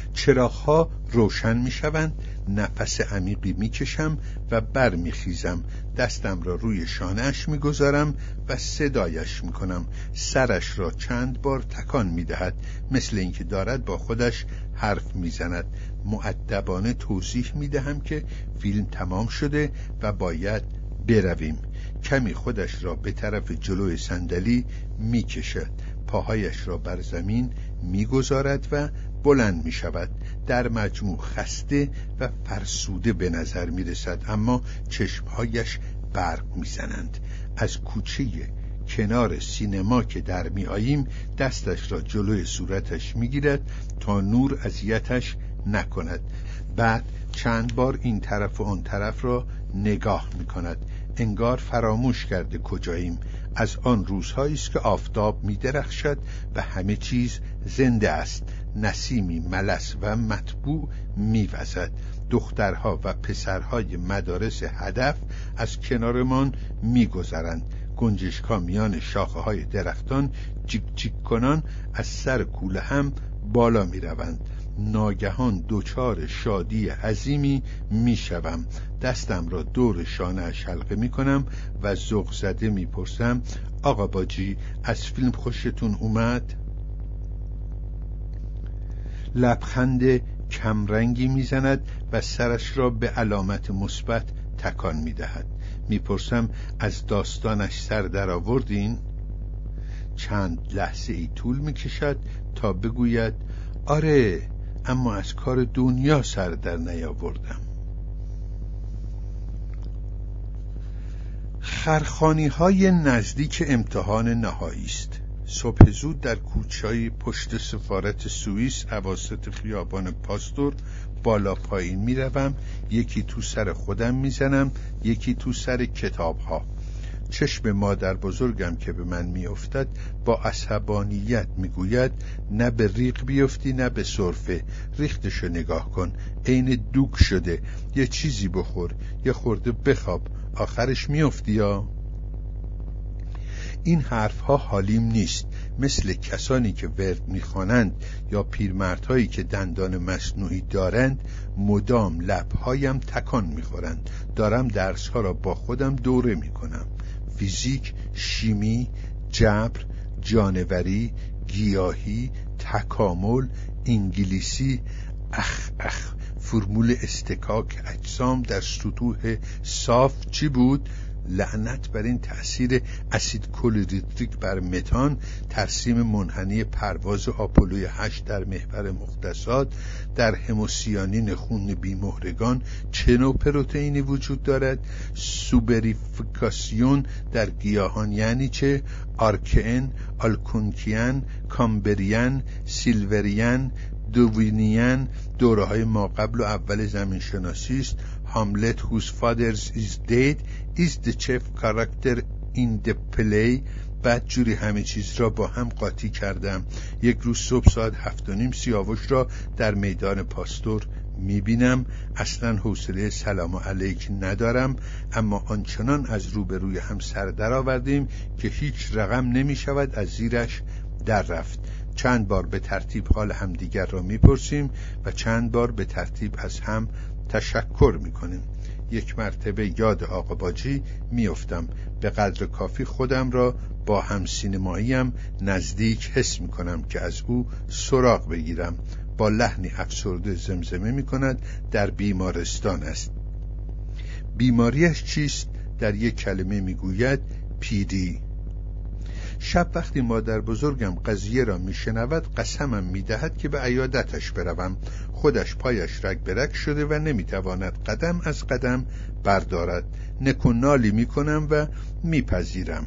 A: چراغ‌ها روشن می‌شوند. نفس عمیقی می‌کشم و برمیخیزم. دستم را روی شانه‌اش می‌گذارم و صدایش می‌کنم. سرش را چند بار تکان می‌دهد، مثل اینکه دارد با خودش حرف می‌زند. مؤدبانه توضیح می‌دهم که فیلم تمام شده و باید برویم. کمی خودش را به طرف جلوی صندلی می‌کشد. پاهایش را بر زمین می‌گذارد و بلند می‌شود. در مجموع خسته و فرسوده به نظر می‌رسد، اما چشمهایش برق می‌زنند. از کوچه کنار سینما که در می‌آییم دستش را جلوی صورتش می‌گیرد تا نور اذیتش نکند. بعد چند بار این طرف و آن طرف را نگاه می‌کند. انگار فراموش کرده کجاییم. از آن روزهایی است که آفتاب می‌درخشد و همه چیز زنده است. نسیمی ملس و مطبوع می‌وزد. دخترها و پسرهای مدارس هدف از کنارمان می‌گذرند. گنجشک‌ها میان شاخه‌های درختان جیک جیک کنان از سر کوله هم بالا می‌روند. ناگهان دچار شادی عظیمی میشوم. دستم را دور شانه‌اش حلقه میکنم و ذوق زده میپرسم: آقا باجی، از فیلم خوشتون اومد؟ لبخند کمرنگی میزند و سرش را به علامت مثبت تکان میدهد. میپرسم: از داستانش سر در آوردین؟ چند لحظه ای طول میکشد تا بگوید: آره، اما از کار دنیا سر در نیاوردم. خرخانی‌های نزدیک امتحان نهایی است. صبح زود در کوچه‌ای پشت سفارت سوئیس اواسط خیابان پاستور بالا پایین میروم. یکی تو سر خودم میزنم، یکی تو سر کتاب‌ها. چشم مادر بزرگم که به من میافتد با عصبانیت میگوید: نه به ریق بیفتی نه به سرفه. ریختشو نگاه کن، عین دوک شده. یه چیزی بخور، یه خورده بخواب، آخرش میافتی. یا این حرفها حالیم نیست. مثل کسانی که ورد میخوانند یا پیرمردهایی که دندان مصنوعی دارند مدام لبهایم تکان میخورند. دارم درسها را با خودم دوره میکنم: فیزیک، شیمی، جبر، جانوری، گیاهی، تکامل، انگلیسی. فرمول استکاک اجسام در سطوح صاف چی بود؟ لعنت بر این تأثیر اسید کلوریدریک بر متان. ترسیم منحنی پرواز آپولوی 8 در محور مختصات. در هموسیانین خون بیمهرگان چه نوع پروتئینی وجود دارد؟ سوبریفیکاسیون در گیاهان یعنی چه؟ آرکئن، آلکونکیان، کامبریان، سیلوریان، دووینیان. دوره های ما قبل و اول زمین شناسی است. هاملت whose father is dead is the chief character in the play. بعد جوری همه چیز را با هم قاطی کردم. یک روز صبح ساعت 7:30 سیاوش را در میدان پاستور میبینم. اصلا حوصله سلام علیک ندارم، اما آنچنان از روبروی هم سر در آوردیم که هیچ رقم نمیشود از زیرش در رفت. چند بار به ترتیب حال هم دیگر را میپرسیم و چند بار به ترتیب از هم تشکر میکنیم. یک مرتبه یاد آقا باجی میافتم. به قدر کافی خودم را با هم سینماییم نزدیک حس میکنم که از او سراغ بگیرم. با لحنی افسرده زمزمه میکند: در بیمارستان است. بیماریش چیست؟ در یک کلمه میگوید: پیری. شب وقتی مادر بزرگم قضیه را میشنود قسمم میدهد که به عیادتش بروم. خودش پایش رگ به رگ شده و نمیتواند قدم از قدم بردارد. نکونالی میکنم و میپذیرم.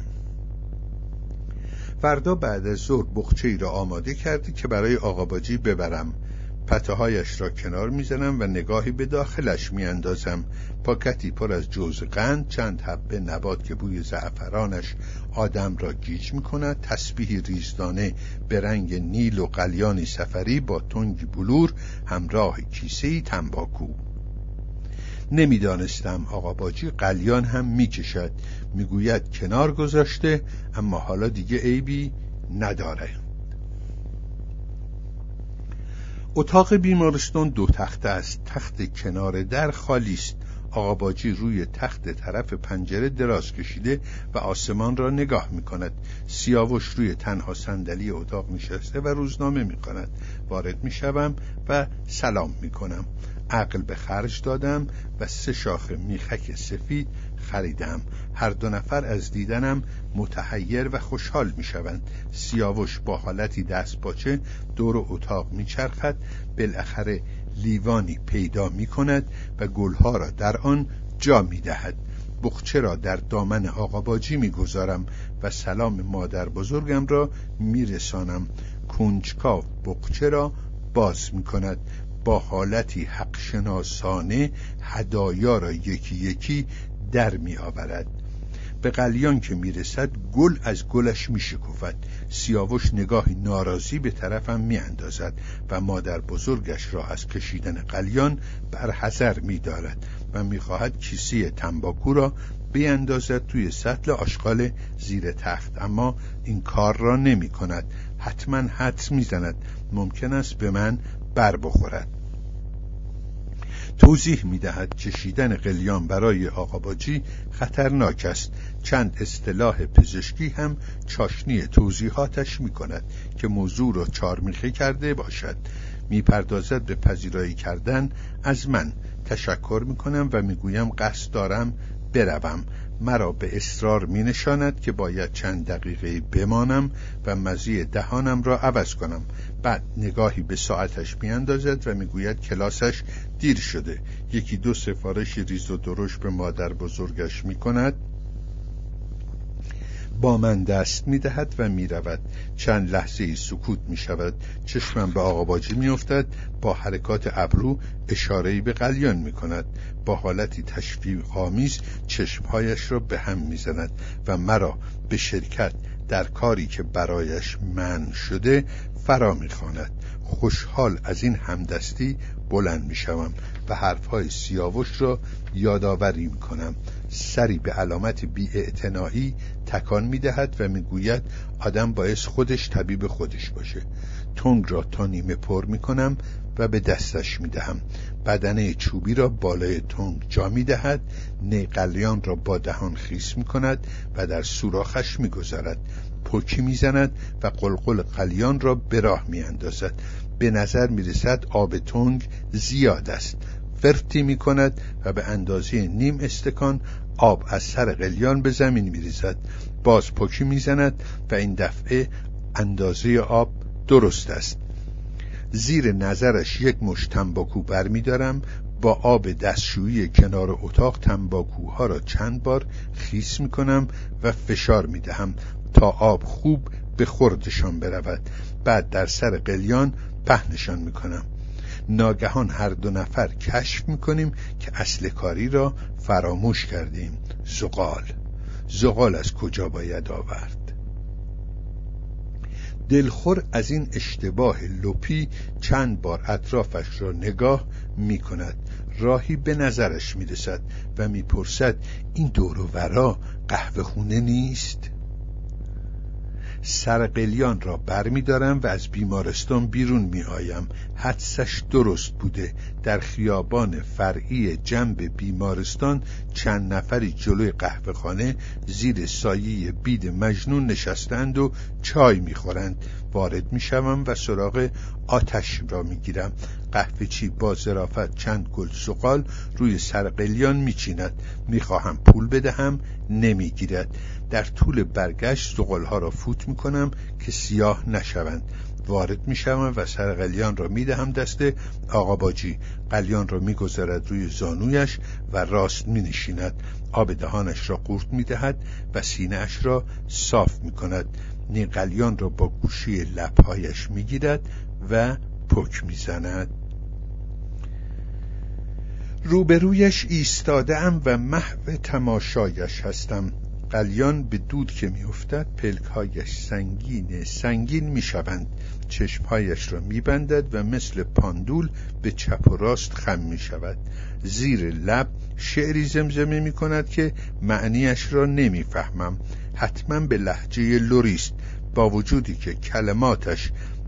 A: فردا بعد از ظهر بخچه‌ای را آماده کرده که برای آقا باجی ببرم. پته‌هایش را کنار میزنم و نگاهی به داخلش میاندازم. پاکتی پر از جوز قند، چند حبه نبات که بوی زعفرانش آدم را گیج میکند، تسبیحی ریزدانه به رنگ نیل و قلیانی سفری با تنگی بلور همراه کیسه‌ای تنباکو. نمیدانستم آقا باجی قلیان هم میکشد. میگوید کنار گذاشته، اما حالا دیگه عیبی نداره. اتاق بیمارستان 2 تخته است. تخت کنار در خالی است. آقا باجی روی تخت طرف پنجره دراز کشیده و آسمان را نگاه می‌کند. سیاوش روی تنها صندلی اتاق نشسته و روزنامه می‌خواند. وارد می‌شوم و سلام می‌کنم. عقل به خرج دادم و 3 شاخه میخک سفید خریدم. هر 2 نفر از دیدنم متحیر و خوشحال میشوند. سیاوش با حالتی دستپاچه دور اتاق میچرخد. بالاخره لیوانی پیدا میکند و گلها را در آن جا میدهد. بخچه را در دامن آقا باجی میگذارم و سلام مادر بزرگم را میرسانم. کنجکاو بخچه را باز میکند. با حالتی حق شناسانه هدایا را یکی یکی در می آورد. به قلیان که می رسد گل از گلش می شکفد. سیاوش نگاهی ناراضی به طرفم می اندازد و مادر بزرگش را از کشیدن قلیان برحذر می دارد و می خواهد کیسه تنباکو را بیندازد توی سطل آشغال زیر تخت، اما این کار را نمی کند. حتما حدس می زند ممکن است به من بر بخورد. توضیح می‌دهد کشیدن قلیان برای آقا باجی خطرناک است. چند اصطلاح پزشکی هم چاشنی توضیحاتش می‌کند که موضوع را چارمیخه کرده باشد. می‌پردازد به پذیرایی کردن از من. تشکر می‌کنم و می‌گویم قصد دارم بروم. مرا به اصرار می‌نشاند که باید چند دقیقه بمانم و مزی دهانم را عوض کنم. بعد نگاهی به ساعتش میاندازد و میگوید کلاسش دیر شده. 1-2 سفارش ریز و درشت به مادر بزرگش میکند. با من دست میدهد و میرود. چند لحظه سکوت میشود. چشمم به آقا باجی میافتد. با حرکات ابرو اشاره‌ای به قلیان میکند. با حالتی تشویق‌آمیز چشمهایش را به هم میزند و مرا به شرکت در کاری که برایش منع شده فرا میخواند. خوشحال از این همدستی بلند میشوم و حرفهای سیاوش را یادآوری میکنم. سری به علامت بی‌اعتنایی تکان میدهد و میگوید آدم باید خودش طبیب خودش باشه. تنگ را تا نیمه پر میکنم و به دستش میدهم. بدنه چوبی را بالای تنگ جا میدهد. نی قلیان را با دهان خیس میکند و در سوراخش میگذارد. پوکی میزند و قلقل قلیان را به راه میاندازد. به نظر میرسد آب تنگ زیاد است. فرتی میکند و به اندازه نیم استکان آب از سر قلیان به زمین میریزد. باز پوکی میزند و این دفعه اندازه آب درست است. زیر نظرش 1 مشت تنباکو برمیدارم. با آب دستشویی کنار اتاق تنباکوها را چند بار خیس میکنم و فشار میدهم تا آب خوب به خوردشان برود. بعد در سر قلیان پهنشان میکنم. ناگهان هر 2 نفر کشف میکنیم که اصل کاری را فراموش کردیم. زغال از کجا باید آورد؟ دلخور از این اشتباه لپی چند بار اطرافش را نگاه می کند. راهی به نظرش می رسد و می پرسد این دور و ورا قهوه خونه نیست؟ سر قلیان را بر می دارم و از بیمارستان بیرون می آیم. حدسش درست بوده. در خیابان فرعی جنب بیمارستان چند نفری جلوی قهوه خانه زیر سایه بید مجنون نشستند و چای می خورند. وارد می شوم و سراغ آتش را می گیرم. قهوه چی با ظرافت چند گل زغال روی سر قلیان می چیند. می خواهم پول بدهم، نمی گیرد. در طول برگشت زغالها را فوت می کنم که سیاه نشوند. وارد می شوم و سر قلیان را می دهم دست آقا باجی. قلیان را می گذارد روی زانویش و راست می نشیند. آب دهانش را قورت می دهد و سینه اش را صاف می کند. نی قلیان را با گوشی لبهایش می گیرد و پک می زند. روبرویش ایستاده‌ام و محو تماشایش هستم. قلیان به دود که می افتد پلکهایش سنگین می شوند. چشمهایش را می بندد و مثل پاندول به چپ و راست خم می شود. زیر لب شعری زمزمه می کند که معنیش را نمی فهمم. حتما به لهجه لوریست، با وجودی که کلماتش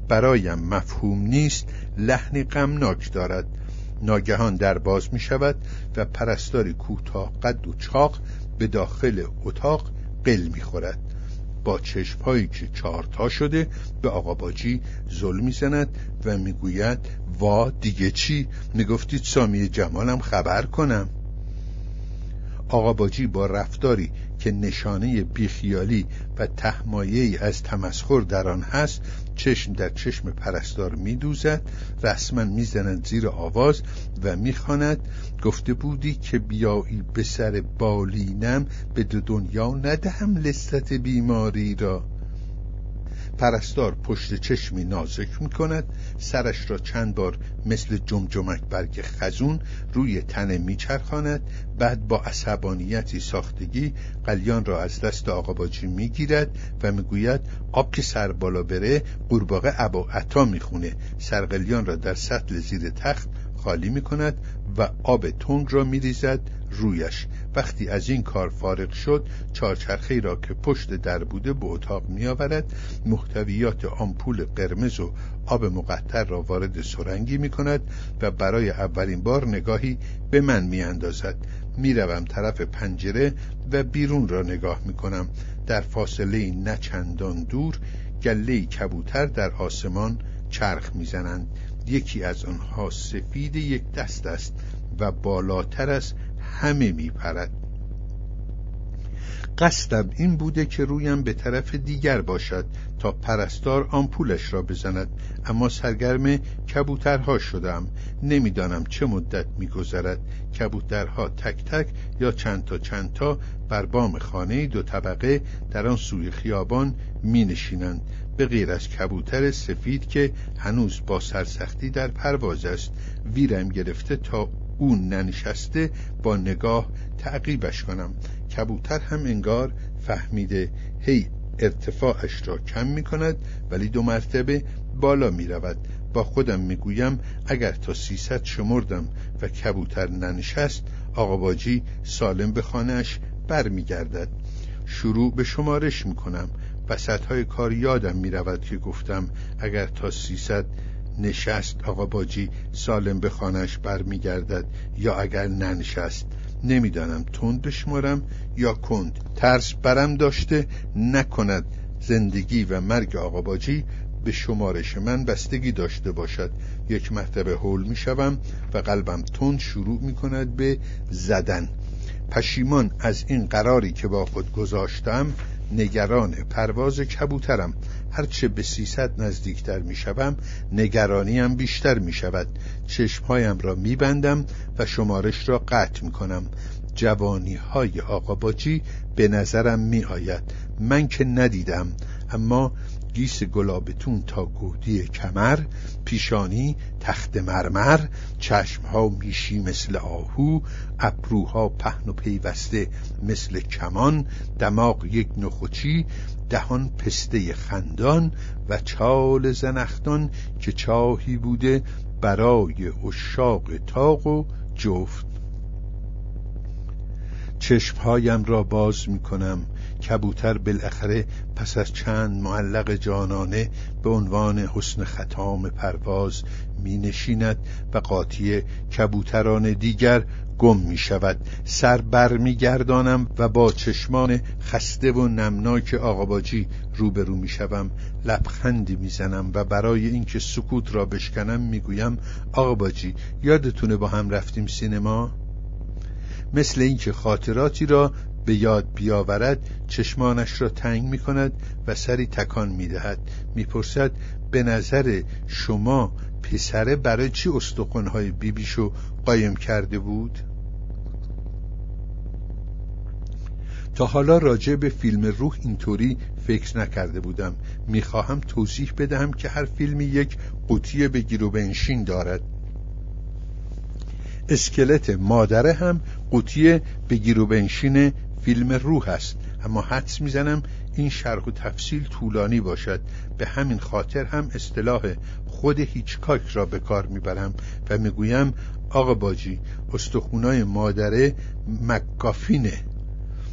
A: برایم مفهوم نیست لحنی غمناک دارد. ناگهان در باز می شود و پرستاری کوتاه قد و چاق به داخل اتاق قل می خورد. با چشم‌هایی که چارتا شده به آقا باجی زل می‌زند و میگوید وا دیگه چی؟ میگفتید سامی جمالم خبر کنم. آقا باجی با رفتاری که نشانه بیخیالی و تحمایه‌ای از تمسخر در آن هست چشم در چشم پرستار می‌دوزد، رسما می‌زند زیر آواز و می‌خواند گفته بودی که بیایی به سر بالینم به دنیا ندهم لذت بیماری را. پرستار پشت چشمی نازک می‌کند، سرش را چند بار مثل جمجمک برگ خزون روی تنه می‌چرخاند، بعد با عصبانیتی ساختگی قلیان را از دست آقا باجی می‌گیرد و می‌گوید آب که سر بالا بره قورباغه ابا عطا می‌خونه. سرقلیان را در سطل زیر تخت خالی می‌کند و آب تنگ را می‌ریزد رویش. وقتی از این کار فارغ شد چارچرخه‌ای را که پشت در بوده به اتاق می‌آورد، محتویات آمپول قرمز و آب مقطر را وارد سرنگی می‌کند و برای اولین بار نگاهی به من می‌اندازد. می‌روم طرف پنجره و بیرون را نگاه می‌کنم. در فاصله نه چندان دور گله‌ای کبوتر در آسمان چرخ می‌زنند. یکی از آنها سفید یک دست است و بالاتر از همه میپرد. قصدم این بوده که رویم به طرف دیگر باشد تا پرستار آمپولش را بزند، اما سرگرم کبوترها شدم. نمیدانم چه مدت میگذرد. کبوترها تک تک یا چند تا بر بام خانه 2 طبقه در آن سوی خیابان می نشینند، به غیر از کبوتر سفید که هنوز با سرسختی در پرواز است. ویرم گرفته تا اون ننشسته با نگاه تعقیبش کنم. کبوتر هم انگار فهمیده، هی ارتفاعش را کم می کند ولی 2 مرتبه بالا می رود. با خودم می گویم اگر تا 300 شمردم و کبوتر ننشست آقا باجی سالم به خانهش بر می گردد. شروع به شمارش می کنم. وسطهای کار یادم می رود که گفتم اگر تا 300 نشست آقا باجی سالم به خانهش بر می گردد یا اگر ننشست. نمیدانم تند بشمارم یا کند. ترس برم داشته نکند زندگی و مرگ آقا باجی به شمارش من بستگی داشته باشد. 1 مرتبه هول می شوم و قلبم تند شروع می کند به زدن. پشیمان از این قراری که با خود گذاشتم، نگران پرواز کبوترم. هرچه به 300 نزدیکتر می شوم نگرانیم بیشتر می شود. چشمهایم را می بندم و شمارش را قطع می کنم. جوانی های آقا باجی به نظرم می آید. من که ندیدم، اما گیس گلابتون تا گودی کمر، پیشانی تخت مرمر، چشمها میشی مثل آهو، ابروها پهن و پیوسته مثل کمان، دماغ یک نخوچی، دهان پسته خندان و چال زنخدان که چاهی بوده برای عشاق تاق و جفت. چشمهایم را باز می کنم. کبوتر بالاخره پس از چند معلق جانانه به عنوان حسن ختام پرواز می نشیند و قاطی کبوتران دیگر گم می شود. سر بر می گردانم و با چشمان خسته و نمناک آقا باجی روبرو می شوم. لبخندی می زنم و برای اینکه سکوت را بشکنم می گویم آقا باجی یادتونه با هم رفتیم سینما؟ مثل اینکه خاطراتی را به یاد بیاورد چشمانش را تنگ می کند و سری تکان می دهد. می پرسد به نظر شما پسره برای چی استخوان‌های بیبیشو قایم کرده بود؟ تا حالا راجع به فیلم روح اینطوری فکر نکرده بودم. میخواهم توضیح بدهم که هر فیلمی یک قوطی بگیر و بنشین دارد. اسکلت مادره هم قوطی بگیر و بنشین فیلم روح است، اما حدس میزنم این شرح و تفصیل طولانی باشد. به همین خاطر هم اصطلاح خود هیچکاک را به کار میبرم و میگویم آقا باجی استخونای مادره مکافینه.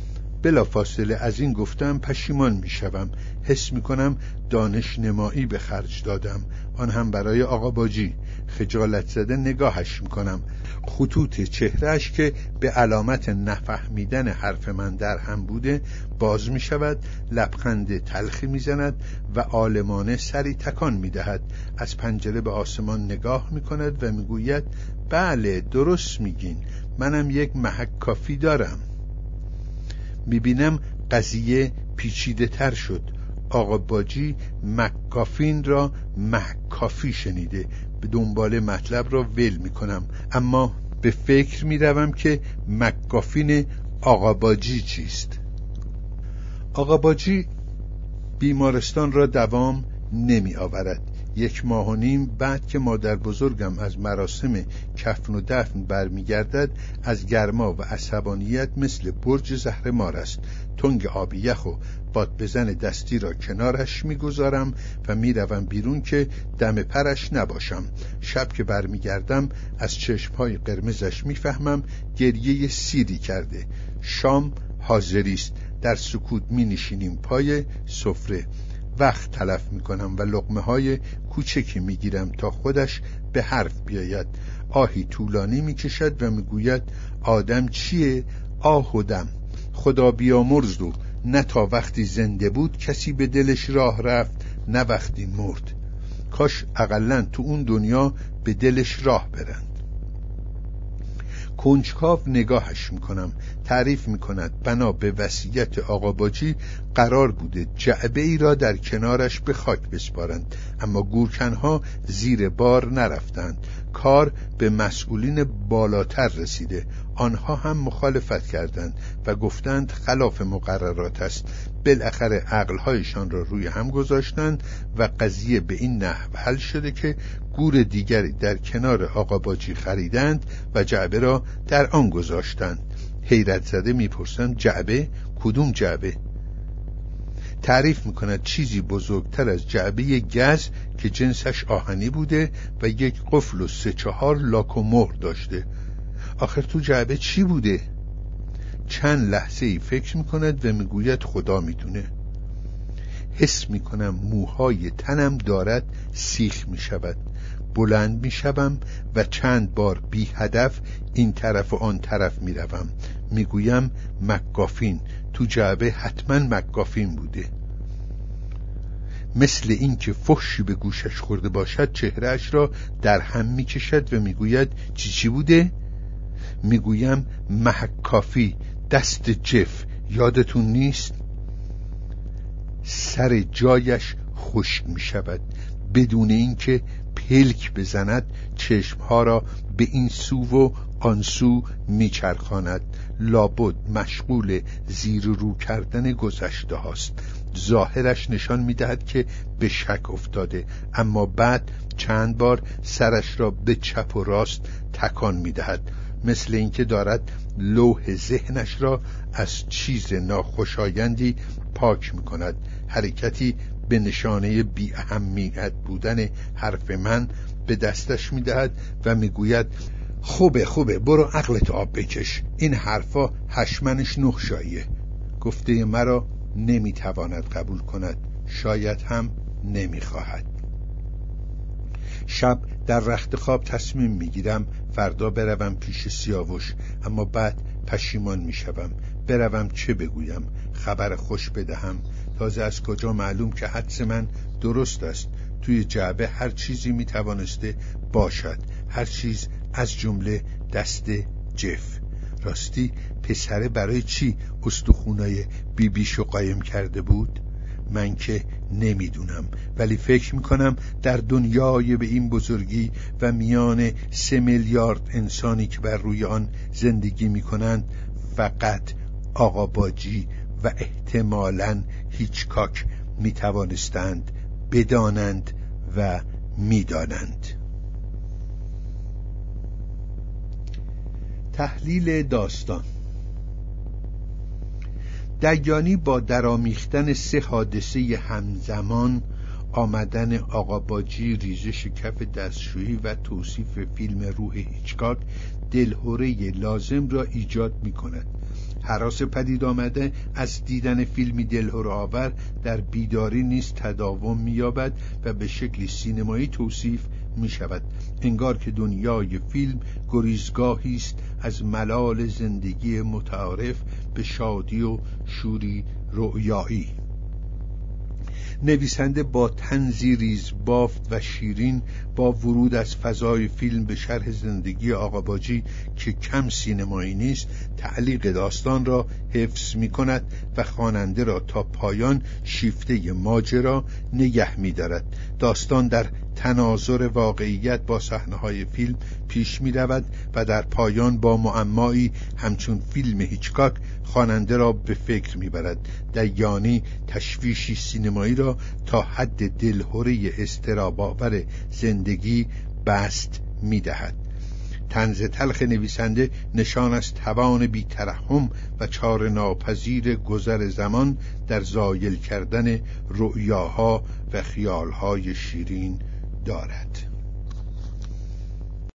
A: بلافاصله از این گفتم پشیمان میشوم. حس میکنم دانش نمایی به خرج دادم، آن هم برای آقا باجی. خجالت زده نگاهش میکنم. خطوط چهرهش که به علامت نفهمیدن حرف من در هم بوده باز میشود، لبخند تلخی میزند و عالمانه سری تکان میدهد. از پنجره به آسمان نگاه میکند و میگوید بله درست میگین، منم یک محک کافی دارم. میبینم قضیه پیچیده تر شد. آقا باجی مکافین را محکافی شنیده. به دنبال مطلب را ول میکنم، اما به فکر میروم که مکافین آقا باجی چیست. آقا باجی بیمارستان را دوام نمی آورد. 1.5 ماه بعد که مادر بزرگم از مراسم کفن و دفن برمیگردد، از گرما و عصبانیت مثل برج زهرمار است. تنگ آب یخ و باد بزن دستی را کنارش میگذارم و میروم بیرون که دم پرش نباشم. شب که برمیگردم از چشمهای قرمزش میفهمم گریه سیری کرده. شام حاضری است. در سکوت می نشینیم پای سفره. وقت تلف می کنم و لقمه های کوچکی می گیرم تا خودش به حرف بیاید. آهی طولانی می کشد و می گوید آدم چیه؟ آه و دم. خدا بیامرز رو، نه تا وقتی زنده بود کسی به دلش راه رفت، نه وقتی مرد. کاش اقلن تو اون دنیا به دلش راه برند. کنجکاو نگاهش میکنم. تعریف میکند بنا به وصیت آقا باجی قرار بوده جعبه ای را در کنارش به خاک بسپارند، اما گورکنها زیر بار نرفتند. کار به مسئولین بالاتر رسیده. آنها هم مخالفت کردند و گفتند خلاف مقررات است. بالاخره عقلهایشان را روی هم گذاشتند و قضیه به این نحو حل شده که گور دیگری در کنار آقا باجی خریدند و جعبه را در آن گذاشتند. حیرت زده میپرسم جعبه؟ کدوم جعبه؟ تعریف میکند چیزی بزرگتر از جعبه گز که جنسش آهنی بوده و یک قفل و 3-4 لاک و مهر داشته. آخر تو جعبه چی بوده؟ چند لحظه ای فکر میکند و میگوید خدا میدونه. حس میکنم موهای تنم دارد سیخ میشود. بلند میشوم و چند بار بی هدف این طرف و آن طرف میروم. میگویم مکافین، تو جعبه حتما مکافین بوده. مثل این که فحشی به گوشش خورده باشد چهرهش را در هم میکشد و میگوید چی بوده؟ میگویم محکافی، دست جف، یادتون نیست؟ سر جایش خشک میشود. بدون اینکه پلک بزند چشمها را به این سو و آن سو میچرخاند. لابد مشغول زیر و رو کردن گذشته هاست. ظاهرش نشان میدهد که به شک افتاده، اما بعد چند بار سرش را به چپ و راست تکان میدهد، مثل اینکه دارد لوح ذهنش را از چیز ناخوشایندی پاک میکند. حرکتی به نشانه بی اهمیت بودن حرف من به دستش میدهد و میگوید خوبه برو عقلت آب بکش. این حرفا هشمنش 9 شایه. گفته مرا نمیتواند قبول کند، شاید هم نمیخواهد. شب در رخت خواب تصمیم میگیرم فردا بروم پیش سیاوش، اما بعد پشیمان میشوم. بروم چه بگویم؟ خبر خوش بدهم؟ تازه از کجا معلوم که حدس من درست است؟ توی جعبه هر چیزی میتوانسته باشد، هر چیز از جمله دست جف. راستی پسره برای چی استخونای بیبیشو قایم کرده بود؟ من که نمیدونم، ولی فکر میکنم در دنیای به این بزرگی و میان 3 میلیارد انسانی که بر روی آن زندگی میکنند فقط آقا باجی و احتمالاً هیچکاک میتوانستند بدانند و میدانند. تحلیل داستان. دیانی با درامیختن 3 حادثه همزمان، آمدن آقا باجی، ریزش کف دستشویی و توصیف فیلم روح هیچکاک، دلهره لازم را ایجاد می کند. هراس پدید آمده از دیدن فیلمی دلهره‌آور در بیداری نیز تداوم می‌یابد و به شکلی سینمایی توصیف می‌شود، انگار که دنیای فیلم گریزگاهی است از ملال زندگی متعارف به شادی و شوری رؤیایی. نویسنده با طنزی ریز بافت و شیرین با ورود از فضای فیلم به شرح زندگی آقاباجی که کم سینمایی نیست، تعلیق داستان را حفظ می کند و خواننده را تا پایان شیفته ماجرا نگه می دارد. داستان در تناظر واقعیت با صحنه‌های فیلم پیش می رود و در پایان با معمایی همچون فیلم هیچکاک خواننده را به فکر می برد. یعنی تشویشی سینمایی را تا حد دلهره اضطراب‌آور زندگی بست می دهد. طنز تلخ نویسنده نشان از توان بی‌ترحم و چاره ناپذیر گذر زمان در زایل کردن رؤیاها و خیالهای شیرین دارد.